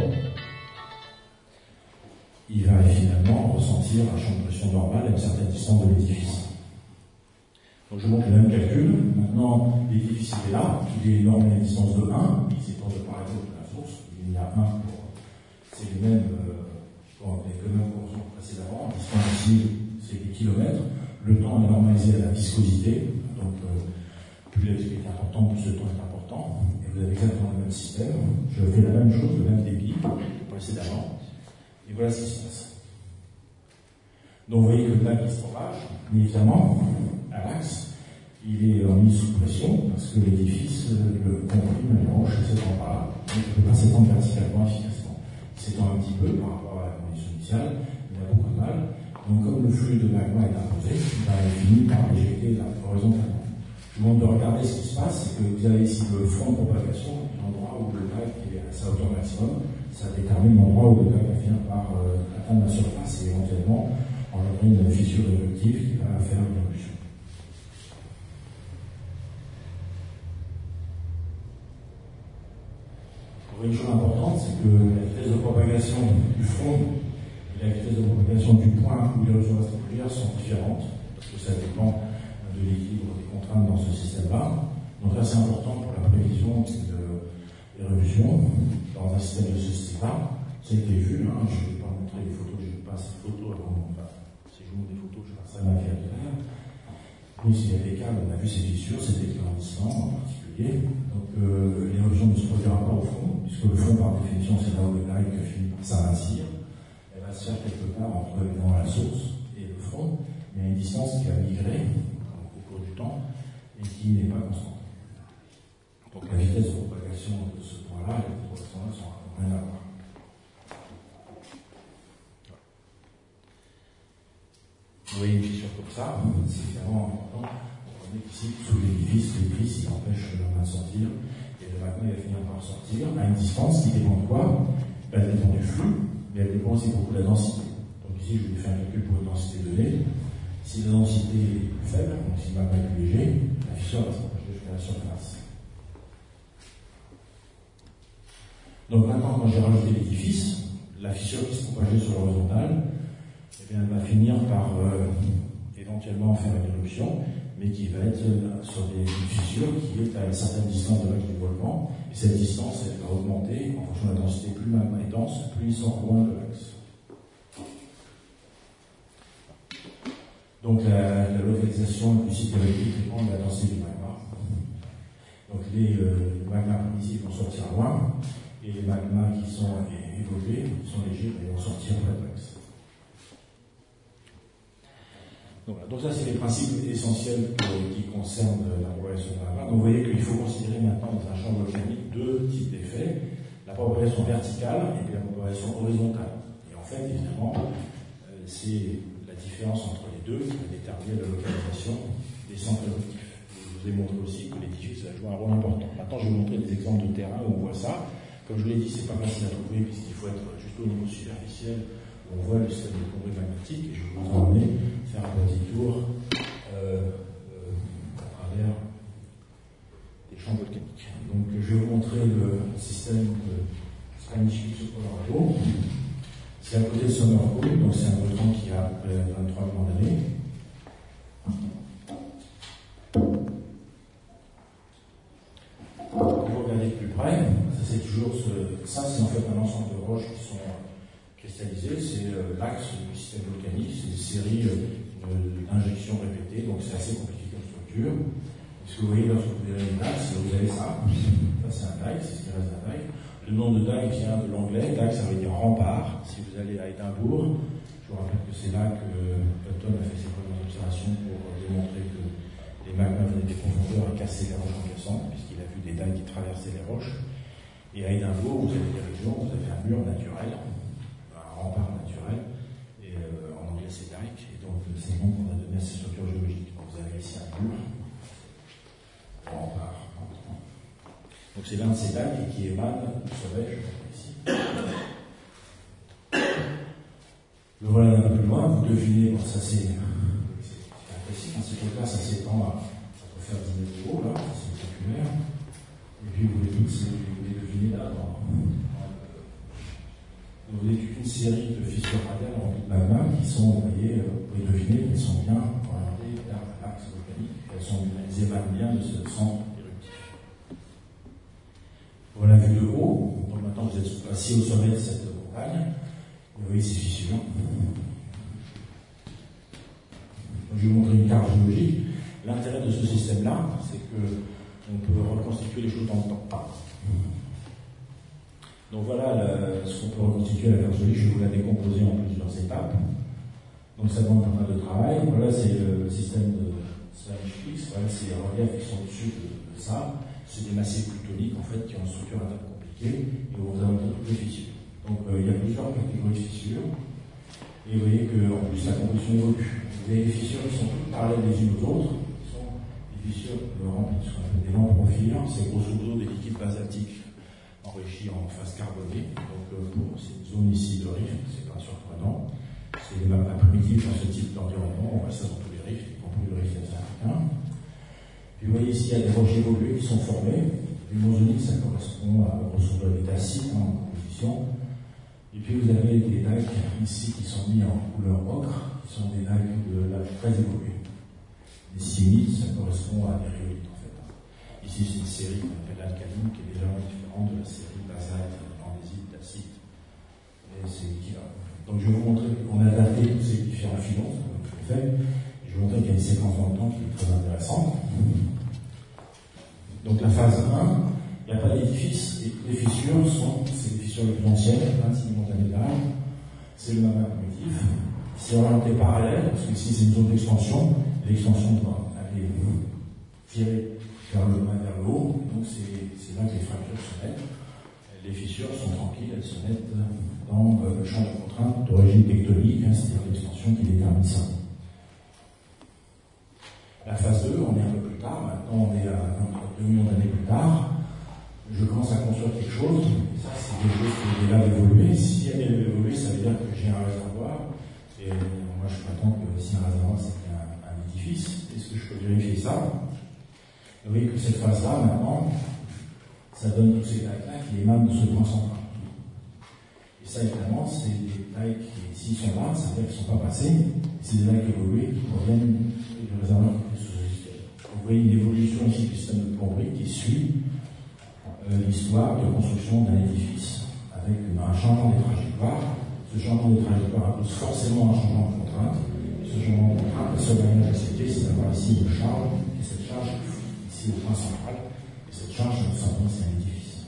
il va finalement ressentir un champ de pression normal à une certaine distance de l'édifice. Donc je montre le même calcul. Maintenant, l'édifice est là, il est normé à une distance de 1, il s'étend de part et d'autre de la source, il y a 1 pour. C'est les mêmes qu'on précédemment. La distance ici, c'est des kilomètres. Le temps est normalisé à la viscosité. Donc, plus la viscosité est importante, plus le temps est important. Et vous avez exactement le même système. Je fais la même chose, le même débit que précédemment. Et voilà ce qui se passe. Donc, vous voyez que le dike se propage, mais évidemment, à l'axe, il est mis sous pression parce que l'édifice le comprime les roches à cet endroit-là. Donc, il ne peut pas s'étendre verticalement efficacement. Il s'étend un petit peu par rapport à la condition initiale, mais il a beaucoup de mal. Donc, comme le flux de magma est imposé, il finit par éjecter horizontalement. Je vous montre de regarder ce qui se passe, c'est que vous avez ici le front de propagation, l'endroit où le dike est à sa hauteur maximum. Ça détermine l'endroit où le dike va finir par atteindre la surface et éventuellement engendrer une fissure éruptive qui va faire une éruption. Une chose importante, c'est que la vitesse de propagation du front et la vitesse de propagation du point où les résonances vasculaires sont différentes, parce que ça dépend de l'équilibre des contraintes dans ce système-là. Donc là, c'est important pour la prévision des éruptions dans un système de ce style-là. Ça a été vu, je ne vais pas montrer les photos, je ne vais pas ces photos avant. Si je vous montre des photos, je vais faire ça à ma vie à l'hiver. Oui, s'il y a des cas, on a vu ces fissures, c'était en Islande en particulier. Donc l'éruption ne se produira pas au fond, puisque le fond, par définition, c'est là où le dike finit par s'amincir. Elle va se faire quelque part entre la source et le fond, mais à une distance qui a migré au cours du temps et qui n'est pas constante. Donc la vitesse de propagation de ce point-là et de ce point-là sont rien à voir. Vous voyez une fissure comme ça, c'est évidemment important. On est ici sous l'édifice il empêche le magma de sortir, et le magma va finir par sortir à une distance qui dépend de quoi? Elle dépend du flux, mais elle dépend aussi beaucoup de la densité. Donc ici, je vais faire un calcul pour une densité donnée. Si la densité est plus faible, donc si le magma est plus léger, la fissure va se propager jusqu'à la surface. Donc maintenant, quand j'ai rajouté l'édifice, la fissure qui se propageait sur l'horizontale, eh bien, elle va finir par éventuellement faire une éruption, mais qui va être sur une fissure qui est à une certaine distance de l'axe du volcan. Et cette distance, elle va augmenter en fonction de la densité. Plus le magma est dense, plus il sort loin de l'axe. Donc la localisation implicite de dépend de la densité du magma. Donc les magmas primitifs vont sortir loin, et les magmas qui sont évolués, qui sont légers, ils vont sortir près de l'axe. Donc ça, c'est les principes essentiels qui concernent la propagation de magma. Donc vous voyez qu'il faut considérer maintenant dans un champ volcanique deux types d'effets, la propagation verticale et puis la propagation horizontale. Et en fait, évidemment, c'est la différence entre les deux qui va déterminer la localisation des centres éruptifs. Je vous ai montré aussi que l'édifice va jouer un rôle important. Maintenant, je vais vous montrer des exemples de terrain où on voit ça. Comme je vous l'ai dit, c'est pas facile à trouver puisqu'il faut être juste au niveau superficiel où on voit le système de conduite magmatique, et je vais vous emmener faire un petit tour à travers des champs volcaniques. Donc je vais vous montrer le système de Spanish Peaks au Colorado. C'est à côté de Summer Pool, donc c'est un volcan qui a à peu près 23 millions d'années. Quand vous regardez de plus près, ça c'est toujours ça c'est en fait un ensemble de roches qui sont cristallisées, c'est l'axe du système volcanique, c'est une série d'injections répétées, donc c'est assez compliqué comme structure. Et ce que vous voyez lorsque vous avez une axe, vous avez ça c'est un dike, c'est ce qui reste d'un dike. Le nom de dike vient de l'anglais, dike ça veut dire rempart. Si vous allez à Édimbourg, je vous rappelle que c'est là que Hutton a fait ses premières observations pour démontrer que les magmas venaient des profondeurs et cassaient les roches en cassant, puisqu'il a vu des dikes qui traversaient les roches. Et à Édimbourg, vous avez des régions, vous avez un mur naturel, un rempart naturel, et en anglais c'est dike, et donc c'est le nom qu'on a donné à ces structures géologiques. Donc vous avez ici un mur, un rempart. Donc c'est l'un de ces dikes qui émane du sommet, je vais ici. Le voilà un peu plus loin, vous devinez, bon ça c'est imprécis, dans ces cas-là ça s'étend à, ça peut faire 10 mètres de haut, là, c'est spectaculaire. Et puis vous voyez deviner là, vous voyez toute une série de fissures radiales remplies de magma qui sont, vous voyez, vous pouvez deviner qu'elles sont bien orientées vers l'axe volcanique, elles émanent bien de ce centre éruptif. Voilà la vue de haut, donc maintenant vous êtes assis au sommet de cette montagne, vous voyez ces fissures. Donc, je vais vous montrer une carte géologique. L'intérêt de ce système-là, c'est qu'on peut reconstituer les choses dans le temps. Donc voilà ce qu'on peut reconstituer à la carte géologique, je vais vous la décomposer en plusieurs étapes. Donc ça demande pas mal de travail. Voilà, c'est le système de Spanish Peaks, voilà, c'est les reliefs qui sont au-dessus de ça. C'est des massifs plutoniques en fait qui ont une structure un peu compliquée et où vous avez toutes les fissures. Donc il y a plusieurs catégories de fissures. Et vous voyez qu'en plus la composition évolue. Vous avez des fissures qui sont toutes parallèles les unes aux autres, qui sont des fissures remplies de ce qu'on appelle des lampes profils. C'est grosso modo des liquides basaltiques enrichis en phase carbonée. Donc pour cette zone ici de rift, c'est pas surprenant. C'est des magmas primitifs dans ce type d'environnement. On voit ça dans tous les rifts, y compris le rift africain. Puis vous voyez ici, il y a des roches évoluées qui sont formées. L'humozonite, ça correspond à grosso modo des acides en composition. Et puis vous avez des dikes ici qui sont mis en couleur ocre, qui sont des dikes de l'âge très évolué. Les simites, ça correspond à des rhyolites en fait. Ici c'est une série qu'on appelle alcaline qui est légèrement différente de la série basalte, andésite, dacite. Donc je vais vous montrer qu'on a daté tous ces différents filons, comme je l'ai fait. Je vais vous montrer qu'il y a une séquence dans le temps qui est très intéressante. Donc la phase 1, il n'y a pas d'édifice, et les fissures c'est les fissures les plus anciennes, 26 millions d'années d'âge, c'est le magma primitif, c'est orienté parallèle, parce qu'ici c'est une zone d'extension, et l'extension doit aller tirer vers le bas, vers le haut, donc c'est là que les fractures se mettent. Les fissures sont tranquilles, elles se mettent dans le champ de contrainte d'origine tectonique, c'est-à-dire l'extension qui détermine ça. La phase 2, on est un peu plus tard, maintenant on est à 2 millions d'années plus tard. Je commence à construire quelque chose, et ça c'est quelque chose qui est là d'évoluer. Si elle est évoluée, ça veut dire que j'ai un réservoir, et Et moi, je m'attends que si un réservoir, c'était un édifice, est-ce que je peux vérifier ça? Vous voyez que cette phase-là, maintenant, ça donne tous ces tailles-là qui émanent de ce point central. Et ça, évidemment, c'est des tailles qui, s'ils sont là, ça veut dire qu'ils ne sont pas passés, c'est des tailles évoluées qui proviennent du réservoir qui est sous le système. Vous voyez une évolution ici du système de plomberie qui suit l'histoire de construction d'un édifice, avec un changement des trajectoires. Ce changement des trajectoires impose forcément un changement de contrainte. Ce changement de contrainte, la seule manière d'accepter, c'est d'avoir ici une charge, et cette charge ici au point central, et cette charge, nous savons, c'est un édifice.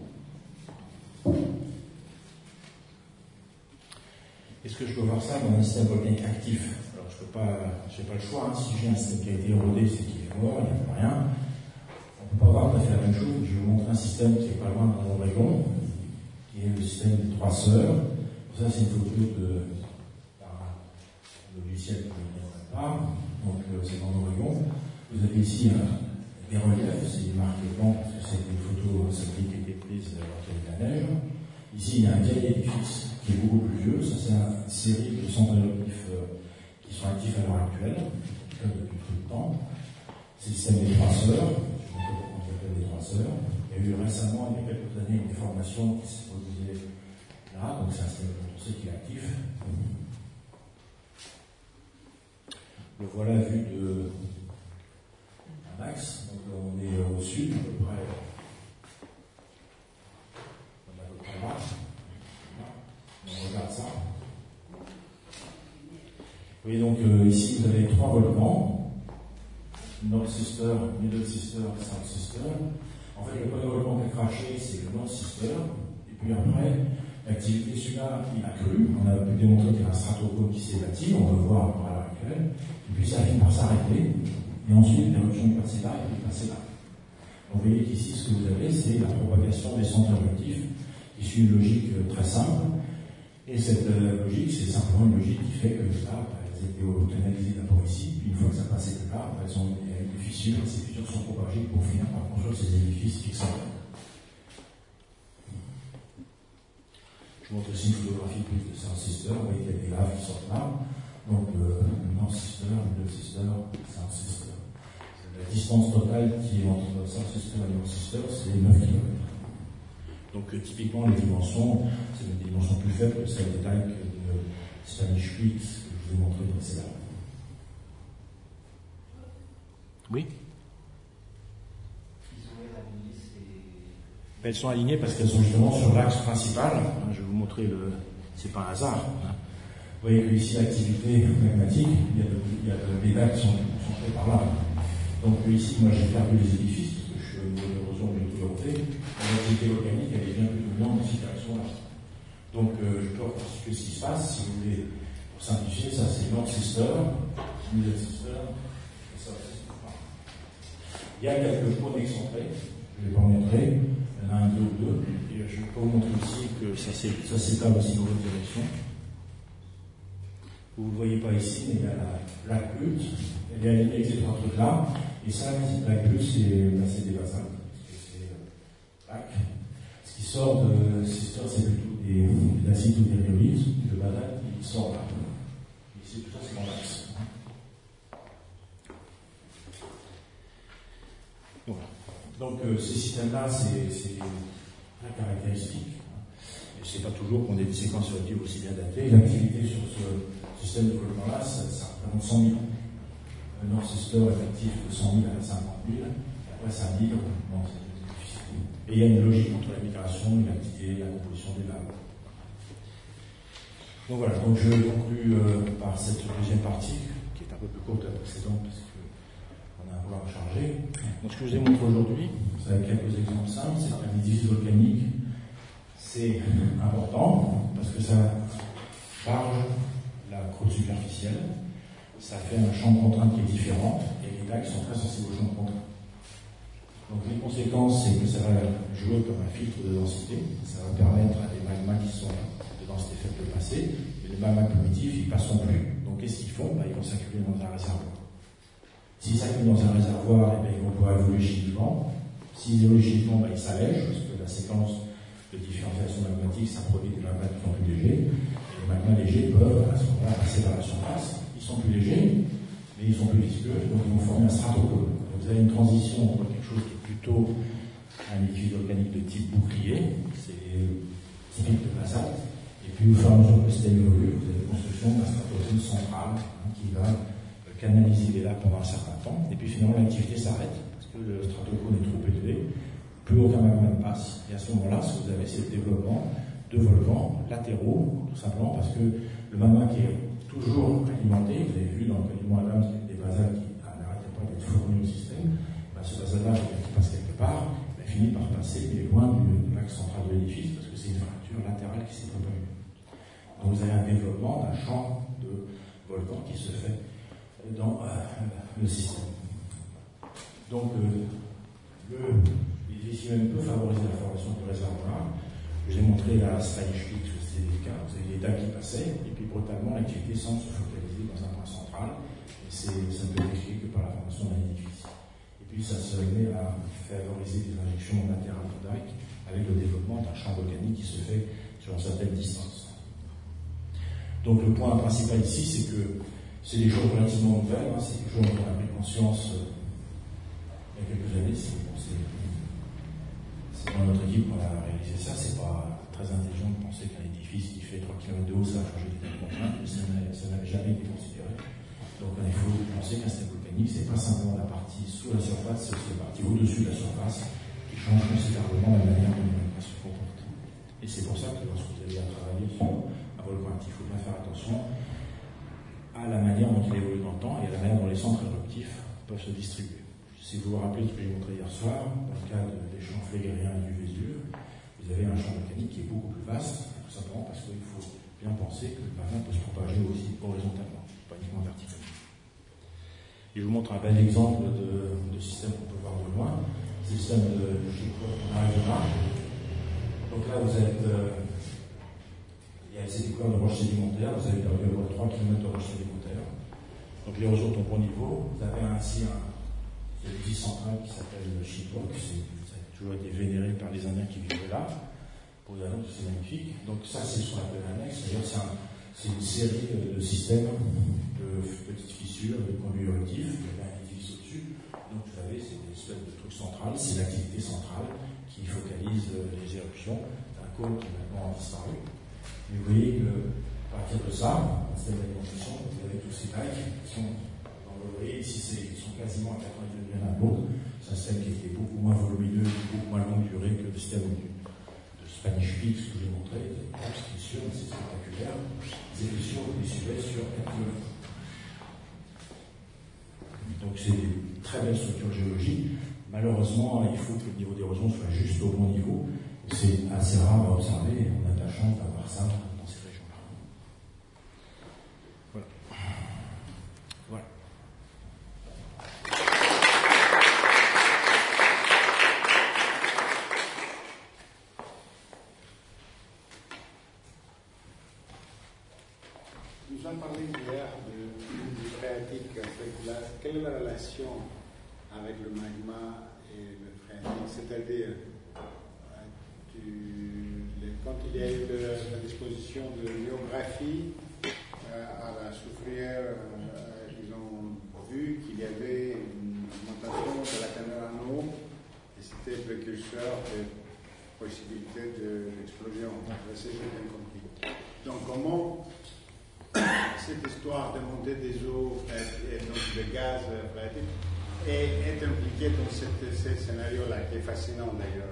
Est-ce que je peux voir ça dans un système volcanique actif? Alors, je n'ai pas le choix. Si j'ai un système qui a été érodé, c'est qu'il est mort, il n'y a plus rien. On ne peut pas voir tout à fait la même chose. Je vais vous montrer un système qui est pas loin dans l'Oregon, qui est le système des Trois Sœurs. Ça, c'est une photo d'un logiciel que je ne connais pas. Donc, c'est dans l'Oregon. Vous avez ici des reliefs, c'est des marques de blanc, parce que c'est une photo satellite qui a été prise lors de la neige. Ici, il y a un vieil édifice qui est beaucoup plus vieux. Ça, c'est une série de centres éruptifs qui sont actifs à l'heure actuelle, depuis tout le temps. C'est le système des Trois Sœurs. Des Trois Sœurs. Il y a eu récemment, il y a quelques années, une formation qui s'est produisée là, donc c'est un système dont on sait qu'il est actif. Le voilà vu de un axe, donc on est au sud, à peu près. On est à peu près là. On regarde ça. Vous voyez donc ici vous avez trois volcans. North Sister, Middle Sister, South Sister. En fait, le premier volcan qui a craché, c'est le North Sister. Et puis après, l'activité solaire a cru. On a pu démontrer qu'il y a un stratocone qui s'est bâti. On le voit à l'heure actuelle. Et puis ça finit par s'arrêter. Et ensuite, l'éruption est passée là et puis passée là. Donc, vous voyez qu'ici, ce que vous avez, c'est la propagation des centres éruptifs qui suit une logique très simple. Et cette logique, c'est simplement une logique qui fait que là, elles étaient canalisées d'abord ici, puis une fois que ça passait de là, elles ont des fissures, et ces fissures sont propagées pour finir par construire ces édifices fixants. Je vous montre aussi une photographie plus de South Sister. Vous voyez qu'il y a des laves qui sortent là. Donc, North Sister, Middle Sister, South Sister. La distance totale qui est entre South Sister et North Sister, c'est 9 km. Donc, typiquement, les dimensions, c'est une dimension plus faible que celle des tailles de Spanish Peaks que je vous ai montré précédemment. Oui. Elles sont alignées parce qu'elles sont justement sur l'axe principal. Je vais vous montrer c'est pas un hasard. Vous voyez que ici l'activité magmatique, il y a des lacs qui sont faits par là. Donc ici, moi j'ai perdu les édifices, parce que je suis au niveau de l'érosion de l'autorité. L'activité volcanique, elle est bien plus dominante dans cette direction-là. Donc je peux reconstituer ce qui se passe, si vous voulez, pour simplifier, ça c'est North Sister, Middle Sister, et South Sister. Il y a quelques points excentrés, je vais vous montrer. Il y en a un, deux ou deux. Et je peux vous montrer aussi que ça s'étale aussi dans l'autre direction. Vous ne le voyez pas ici, mais il y a la plaque butte. Elle est alignée avec ces trois trucs-là. Et ça, cette plaque butte, c'est des basaltes. C'est plaque. Ce qui sort de Sister, c'est plutôt des acides ou des rhyolites. Le basalte, il sort là. Ici, tout ça, c'est dans l'axe. Voilà. Donc, ces systèmes-là, c'est très caractéristique. Et c'est pas toujours qu'on ait des séquences éruptives aussi bien datées. L'activité sur ce système de volcan-là, ça représente 100 000 ans. Le North Sister est actif de 100 000 à 50 000, et après ça migre dans cette difficulté. Et il y a une logique entre la migration et la composition des laves. Donc voilà, donc je conclue par cette deuxième partie, qui est un peu plus courte que la précédente, parce qu'on a un peu à recharger. Donc ce que je vous ai montré aujourd'hui, c'est avec quelques exemples simples, c'est un édifice volcanique. C'est important parce que ça charge la croûte superficielle, ça fait un champ de contrainte qui est différent et les lacs sont très sensibles au champ de contrainte. Donc les conséquences, c'est que ça va jouer comme un filtre de densité, ça va permettre à des magmas qui sont de densité faible de passer, et les magmas primitifs, ils ne passeront plus. Donc qu'est-ce qu'ils font? Ils vont s'accumuler dans un réservoir. S'ils s'accumulent dans un réservoir, ils vont pouvoir évoluer chimiquement. S'ils évoluent chimiquement, ils s'allègent parce que la séquence de différenciation magmatique, ça produit des magmas qui sont plus légers. Et les magmas magmas légers peuvent à ce moment-là passer par la surface. Ils sont plus légers, mais ils sont plus visqueux, donc ils vont former un stratocône. Donc vous avez une transition entre quelque chose qui est plutôt un liquide organique de type bouclier, c'est typique de basalte, et puis au fur et à mesure que le système évolue, vous avez la construction d'un stratocône central qui va canaliser les laves pendant un certain temps, et puis finalement l'activité s'arrête, parce que le stratocône est trop élevé, plus aucun magma ne passe, et à ce moment-là, vous avez ce développement de volcans latéraux, tout simplement parce que le magma qui est toujours alimenté, vous avez vu dans le calumet Adams des basaltes qui n'arrêtaient pas d'être fournis au système, ce basaltage qui passe quelque part, finit par passer loin de l'axe central de l'édifice, parce que c'est une fracture latérale qui s'est propagée. Donc vous avez un développement d'un champ de volcans qui se fait dans le système. Donc l'édifice même peut favoriser la formation du réservoir. Je vous ai montré la Spanish Peak, c'était des cas, vous avez des dagues qui passaient, et puis brutalement l'activité semble se focaliser dans un point central, et ça ne peut être expliqué que par la formation d'un édifice. Et puis ça se met à favoriser des injections latérales de dikes avec le développement d'un champ volcanique qui se fait sur une certaine distance. Donc le point principal ici, c'est que c'est des choses relativement nouvelles, c'est des choses dont on a pris conscience il y a quelques années. C'est dans notre équipe qu'on a réalisé ça. C'est pas très intelligent de penser qu'un édifice qui fait 3 km de haut, ça va changer des contraintes, mais ça n'avait jamais été considéré. Donc il faut penser qu'un système volcanique, c'est pas simplement la partie sous la surface, c'est aussi la partie au-dessus de la surface qui change considérablement la manière dont les magmas se comportent. Et c'est pour ça que lorsque vous allez travailler sur un volcan actif, il faut bien faire attention à la manière dont il évolue dans le temps et à la manière dont les centres éruptifs peuvent se distribuer. Si vous vous rappelez ce que j'ai montré hier soir, dans le cas des champs phlégériens et du Vésuve, vous avez un champ volcanique qui est beaucoup plus vaste, tout simplement parce qu'il faut bien penser que le magma peut se propager aussi horizontalement, pas uniquement verticalement. Et je vous montre un bel exemple de système qu'on peut voir de loin. C'est le système de Arizona. Donc là, vous êtes. Il y a ces décors de roches sédimentaires. Vous avez perdu 3 km de roches sédimentaires. Donc l'érosion tombe au niveau. Vous avez ainsi un édifice central qui s'appelle le Shipwalk. Ça a toujours été vénéré par les Indiens qui vivaient là. Pour les annonces, c'est magnifique. Donc ça, c'est ce qu'on appelle l'annexe. C'est-à-dire c'est une série de systèmes de petites fissures, de conduits éruptifs. Il y avait un édifice au-dessus. Donc vous savez, c'est une espèce de truc central. C'est l'activité centrale qui focalise les éruptions d'un cône qui maintenant a disparu. Et vous voyez qu'à partir de ça, un système d'alimentation, vous avez tous ces tailles qui sont, vous voyez ici, ils sont quasiment à 90 degrés l'un de l'autre. C'est un système qui était beaucoup moins volumineux, beaucoup moins longue durée que le système de Spanish Peak, ce que j'ai montré. C'est sûr, mais c'est spectaculaire. Des émissions qui suivaient sur 4 km. Donc c'est des très belles structures géologiques. Malheureusement, il faut que le niveau d'érosion soit juste au bon niveau. C'est assez rare à observer et on a de la chance d'avoir ça dans ces régions-là. Voilà. Voilà. Nous avons parlé hier du phréatique. Quelle est la relation avec le magma et le phréatique? C'est-à-dire, quand il y a eu la disposition de géographie à la soufrière, ils ont vu qu'il y avait une augmentation de la teneur en eau et c'était précurseur de possibilité d'explosion. C'est bien compris. Donc comment cette histoire de montée des eaux et donc de gaz phréatique est impliquée dans ce scénario-là, qui est fascinant d'ailleurs.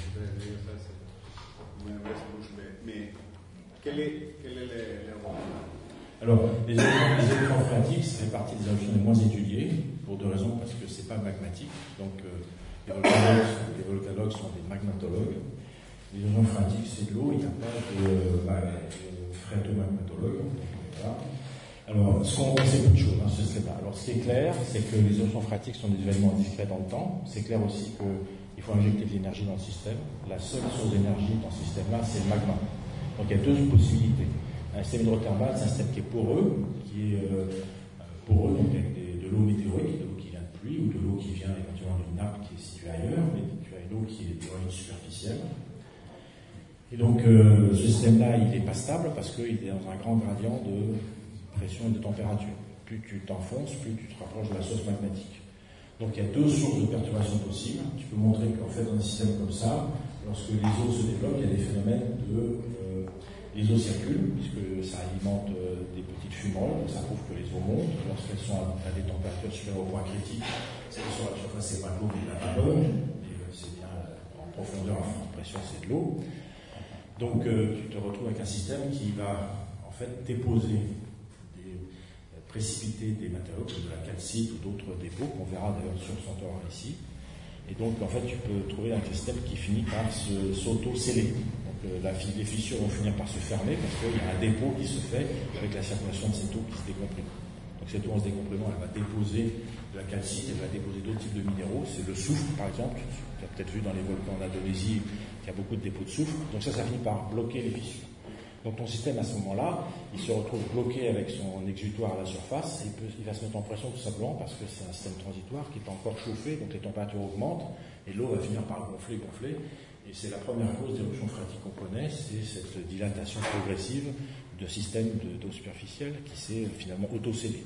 Mais quel est le rôle? Alors, les éléments phréatiques, ça fait partie des éruptions les moins étudiées, pour deux raisons, parce que c'est pas magmatique. Donc, les volcanologues sont des magmatologues. Les éruptions phréatiques, c'est de l'eau, il n'y a pas de phréatomagmatologue. Voilà. Alors, on sait peu de choses, je ne sais pas. Alors, ce qui est clair, c'est que les éruptions phréatiques sont des événements discrets dans le temps. C'est clair aussi qu'il faut injecter de l'énergie dans le système. La seule source d'énergie dans ce système-là, c'est le magma. Donc, il y a deux possibilités. Un système hydrothermal, c'est un système qui est poreux, donc avec de l'eau météorique, de l'eau qui vient de pluie, ou de l'eau qui vient éventuellement d'une nappe qui est située ailleurs, mais tu as une eau qui est d'origine superficielle. Et donc ce système-là, il n'est pas stable parce qu'il est dans un grand gradient de pression et de température. Plus tu t'enfonces, plus tu te rapproches de la source magmatique. Donc il y a deux sources de perturbation possibles. Tu peux montrer qu'en fait, dans un système comme ça, lorsque les eaux se développent, il y a des phénomènes de... les eaux circulent, puisque ça alimente des petites fumerolles, donc ça prouve que les eaux montent. Lorsqu'elles sont à des températures supérieures au point critique, celles sur la surface, c'est pas de l'eau, mais de la vapeur. C'est bien en profondeur, en pression, c'est de l'eau. Donc tu te retrouves avec un système qui va en fait déposer, précipiter des matériaux comme de la calcite ou d'autres dépôts qu'on verra d'ailleurs sur son terrain ici. Et donc en fait tu peux trouver un système qui finit par s'auto-sceller. Donc les fissures vont finir par se fermer parce qu'il y a un dépôt qui se fait avec la circulation de cette eau qui se décomprime. Donc cette eau en se décomprimant, elle va déposer de la calcite, elle va déposer d'autres types de minéraux. C'est le soufre par exemple, tu as peut-être vu dans les volcans d'Indonésie qu'il y a beaucoup de dépôts de soufre. Donc ça finit par bloquer les fissures. Donc ton système à ce moment-là, il se retrouve bloqué avec son exutoire à la surface, et il va se mettre en pression tout simplement parce que c'est un système transitoire qui est encore chauffé, donc les températures augmentent, et l'eau va finir par gonfler. Et c'est la première cause d'éruption phréatique qu'on connaît, c'est cette dilatation progressive de système d'eau superficielle qui s'est finalement auto-scellé.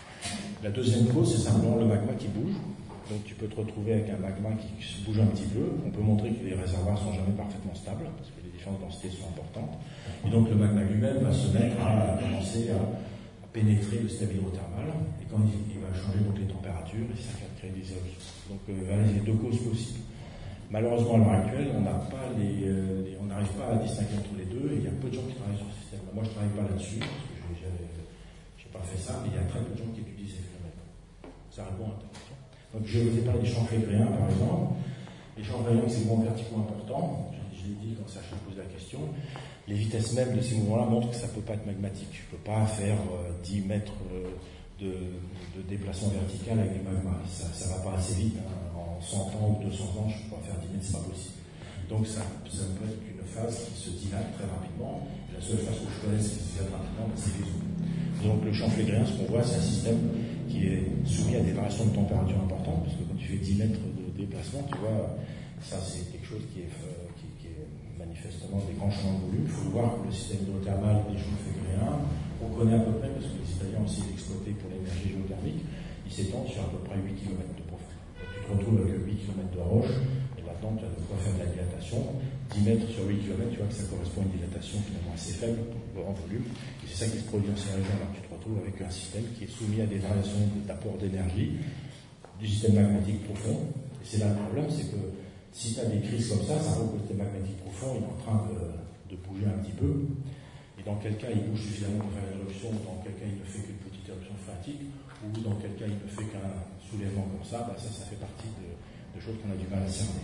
La deuxième cause, c'est simplement le magma qui bouge. Donc tu peux te retrouver avec un magma qui se bouge un petit peu. On peut montrer que les réservoirs sont jamais parfaitement stables, parce que les différences de densité sont importantes. Et donc le magma lui-même va se mettre à commencer à pénétrer le système hydrothermal. Et quand il va changer donc les températures, et ça va créer des éruptions. Donc voilà les deux causes possibles. Malheureusement, à l'heure actuelle, on n'arrive pas à distinguer entre les deux, et il y a peu de gens qui travaillent sur ce système. Moi, je ne travaille pas là-dessus, parce que je n'ai pas fait ça, mais il y a très peu de gens qui étudient ces phénomènes. Ça répond à ta question. Donc, je vous ai parlé des champs phlégréens, par exemple. Les champs phlégréens, c'est des mouvements verticaux importants. Je l'ai dit quand Sacha pose la question. Les vitesses mêmes de ces mouvements-là montrent que ça ne peut pas être magmatique. Je ne peux pas faire 10 mètres de déplacement vertical avec du magma. Ça ne va pas assez vite. En 100 ans ou 200 ans, je ne peux pas faire 10 mètres, ce n'est pas possible. Donc ça ne peut être qu'une phase qui se dilate très rapidement. La seule phase que je connaisse qui se dilate rapidement, c'est les eaux. Donc le champ phlégrien, ce qu'on voit, c'est un système qui est soumis à des variations de température importantes, parce que quand tu fais 10 mètres de déplacement, tu vois, ça c'est quelque chose qui est manifestement des grands changements de volume. Il faut voir que le système hydrothermal des champs phlégréens, on connaît à peu près, parce que les Italiens ont aussi exploité pour l'énergie géothermique, il s'étend sur à peu près 8 km de profondeur. Donc tu te retrouves avec 8 km de roche, et là-dedans tu as de quoi faire de la dilatation. 10 mètres sur 8 km, tu vois que ça correspond à une dilatation finalement assez faible en volume. Et c'est ça qui se produit dans ces régions-là. Tu te retrouves avec un système qui est soumis à des variations d'apport d'énergie du système magmatique profond. Et c'est là le problème, c'est que si tu as des crises comme ça prouve que le système magmatique profond est en train de bouger un petit peu. Et dans quel cas il bouge suffisamment pour faire une éruption, dans quel cas il ne fait qu'une petite éruption phréatique, ou dans quel cas il ne fait qu'un soulèvement comme ça, ça fait partie de choses qu'on a du mal à cerner.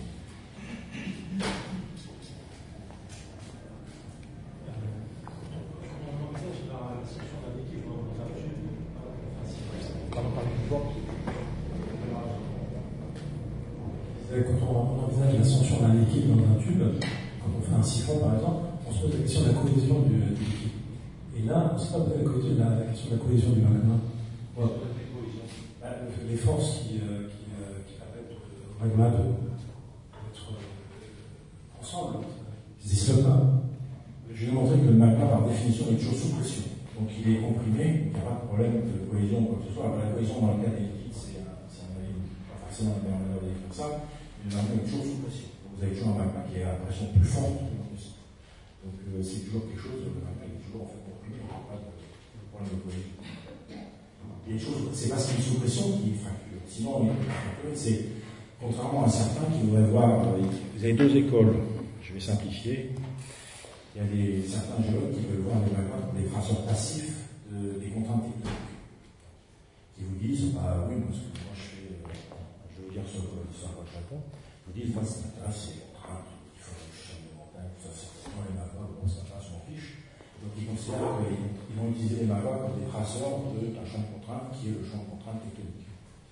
Quand on envisage l'ascension d'un liquide dans un tube, quand on fait un siphon par exemple, on se pose la question de la cohésion du liquide. Et là, on ne se pose pas la question de la cohésion du magma. Ouais. Les forces qui permettent au magma d'être ensemble, ils n'existent pas. Je vais montrer que le magma, par définition, est toujours sous pression. Donc il est comprimé, il n'y a pas de problème de cohésion ou quoi que ce soit. La cohésion dans le cas des liquides, c'est pas forcément un magma comme ça. Le magma est toujours sous pression. Vous avez toujours un magma qui est à la pression plus forte que la pression. Donc c'est toujours quelque chose, le magma est toujours en fait comprimé, il n'y a pas de problème de cohésion. Les choses, c'est parce qu'il est sous pression qu'il fracture. Sinon, il fracture, c'est contrairement à certains qui voudraient voir. Vous avez deux écoles, je vais simplifier. Il y a certains géologues qui veulent voir les magmas comme des traceurs passifs des contraintes tectoniques. Qui vous disent, oui, parce que moi je veux dire sur quoi je réponds, ils vous disent, moi, ce qui m'intéresse, c'est les contraintes, il faut que je change de montagne, tout ça, c'est vraiment les magmas, bon, ça m'intéresse, je m'en fiche. Donc ils considèrent qu'ils vont utiliser les magmas comme des traceurs d'un champ de contrainte qui est le champ de contrainte tectonique.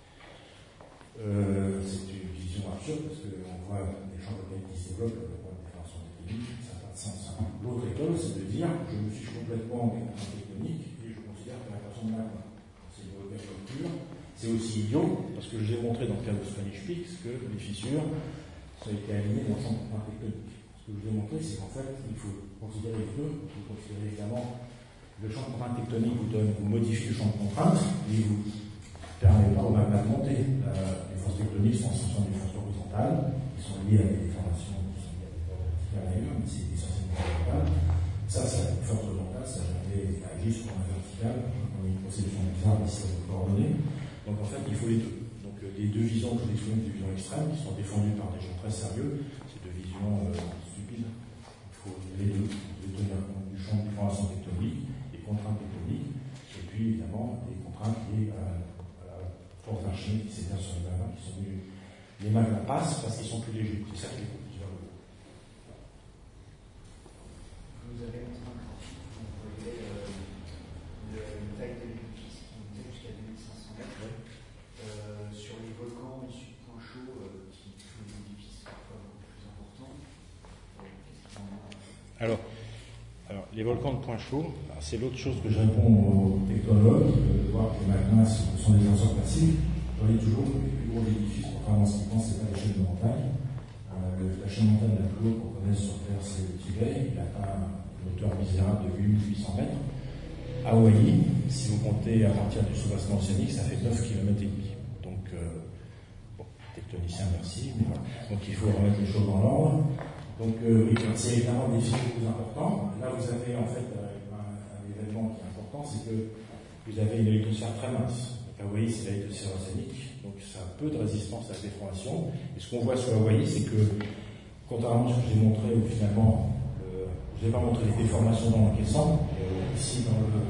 C'est une vision absurde parce qu'on voit les champs de contrainte qui se développent, on voit des déformations tectoniques, ça n'a pas de sens. L'autre école, c'est de dire je me fiche complètement des contraintes tectoniques et je considère que la façon de magma. C'est une autre culture. C'est aussi idiot parce que j'ai montré dans le cas de Spanish Peaks que les fissures ça a été aligné dans le champ de contrainte tectonique. Ce que que je voulais montrer, c'est qu'en fait, il faut considérer les deux. Il faut considérer évidemment le champ de contrainte tectonique vous modifie le champ de contrainte, mais il vous permet pas au magma de monter. Les forces tectoniques sont en fonction des forces horizontales, qui sont liées à des déformations qui sont liées à des forces verticales, mais c'est essentiellement horizontales. Ça, c'est la force horizontale, ça agit sur la verticale, on a une conception bizarre ici de coordonnées. Donc en fait, il faut les deux. Donc les deux visions que je vous exprime, des visions extrêmes, qui sont défendues par des gens très sérieux, c'est deux visions stupides. Il faut les deux tenir compte du champ de déformation tectonique, des contraintes tectoniques, et puis évidemment des contraintes liées à la force d'un chimie qui s'étire sur les magmas qui sont venus. Les magmas passent parce qu'ils sont plus légers. C'est ça qui est plus vers le haut. Vous avez montré un graphique où vous voyez une taille de l'édifice qui montait jusqu'à 2500 mètres. Sur les volcans issus de points chauds qui font des édifices parfois beaucoup plus importants. Qu'est-ce qu'ils en ont ? Alors, les volcans de points chauds, c'est l'autre chose que je réponds aux technologues, de voir que les magmas sont des ensembles passifs. Je dis toujours que les plus gros édifices, contrairement à ce qu'ils pensent, c'est pas la chaîne de montagne. La chaîne de montagne la plus haute qu'on connaisse sur Terre, c'est le Tibet. Il atteint une hauteur misérable de 8800 mètres. Hawaï, si vous comptez à partir du soubassement océanique, ça fait 9 km et demi. Donc, tectonicien, merci, mais voilà. Donc il faut remettre les choses dans l'ordre. Donc c'est évidemment des défis plus importants. Là, vous avez en fait un événement qui est important, c'est que vous avez une lithosphère très mince. Donc Hawaï, c'est la lithosphère océanique, donc ça a peu de résistance à la déformation. Et ce qu'on voit sur Hawaï, c'est que, contrairement à ce que j'ai montré, où finalement, je n'ai pas montré les déformations dans l'encaissant, ici dans le...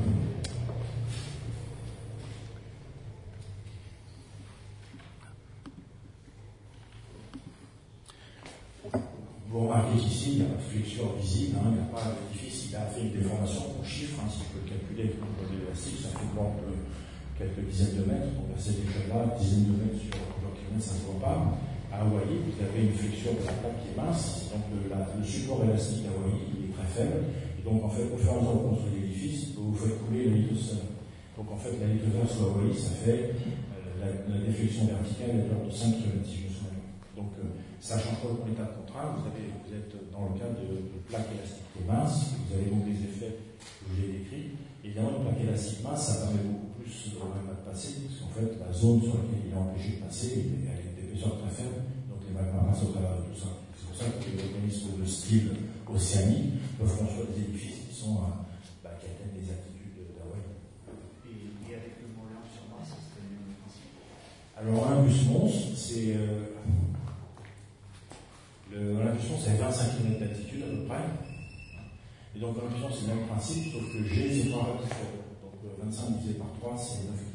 Vous remarquez qu'ici, il n'y a pas de flexure visible, il n'y a pas d'édifice, il a fait une déformation pour chiffre, si on peut le calculer avec une bande élastique, ça fait bord de quelques dizaines de mètres, donc à cette échelle-là, dizaines de mètres sur plusieurs kilomètres, ça ne se voit pas. À Hawaï, vous avez une flexure de la plaque qui est mince, donc le support élastique d'Hawaï, il est très faible, et donc en fait, au fur et à mesure qu'on construit l'édifice, vous faites couler la lithosphère. Donc en fait, la lithosphère sur Hawaï, ça fait la déflexion verticale est de l'ordre de 5 km, si je me souviens. Donc, ça change pas pour l'état de contrainte. Vous êtes dans le cas de plaques élastiques minces. Vous avez donc des effets que je vous ai décrits. Évidemment, une plaque élastique mince, ça permet beaucoup plus de magma de passer, parce qu'en fait, la zone sur laquelle il est empêché de passer, elle est d'épaisseur très faile. Donc, les magmas passent au travers de tout ça. C'est pour ça que les organismes de style océanique peuvent construire des édifices qui sont qui atteignent des altitudes d'Hawaï. Et avec le mont Olympe sur Mars, c'était le même principe. Alors, Olympus Mons, c'est. L'Olympus Mons, c'est 25 km d'altitude à peu près. Et donc, Olympus Mons, c'est le même principe, sauf que G, c'est 3 fois différent. Donc, 25 divisé par 3, c'est 9 km.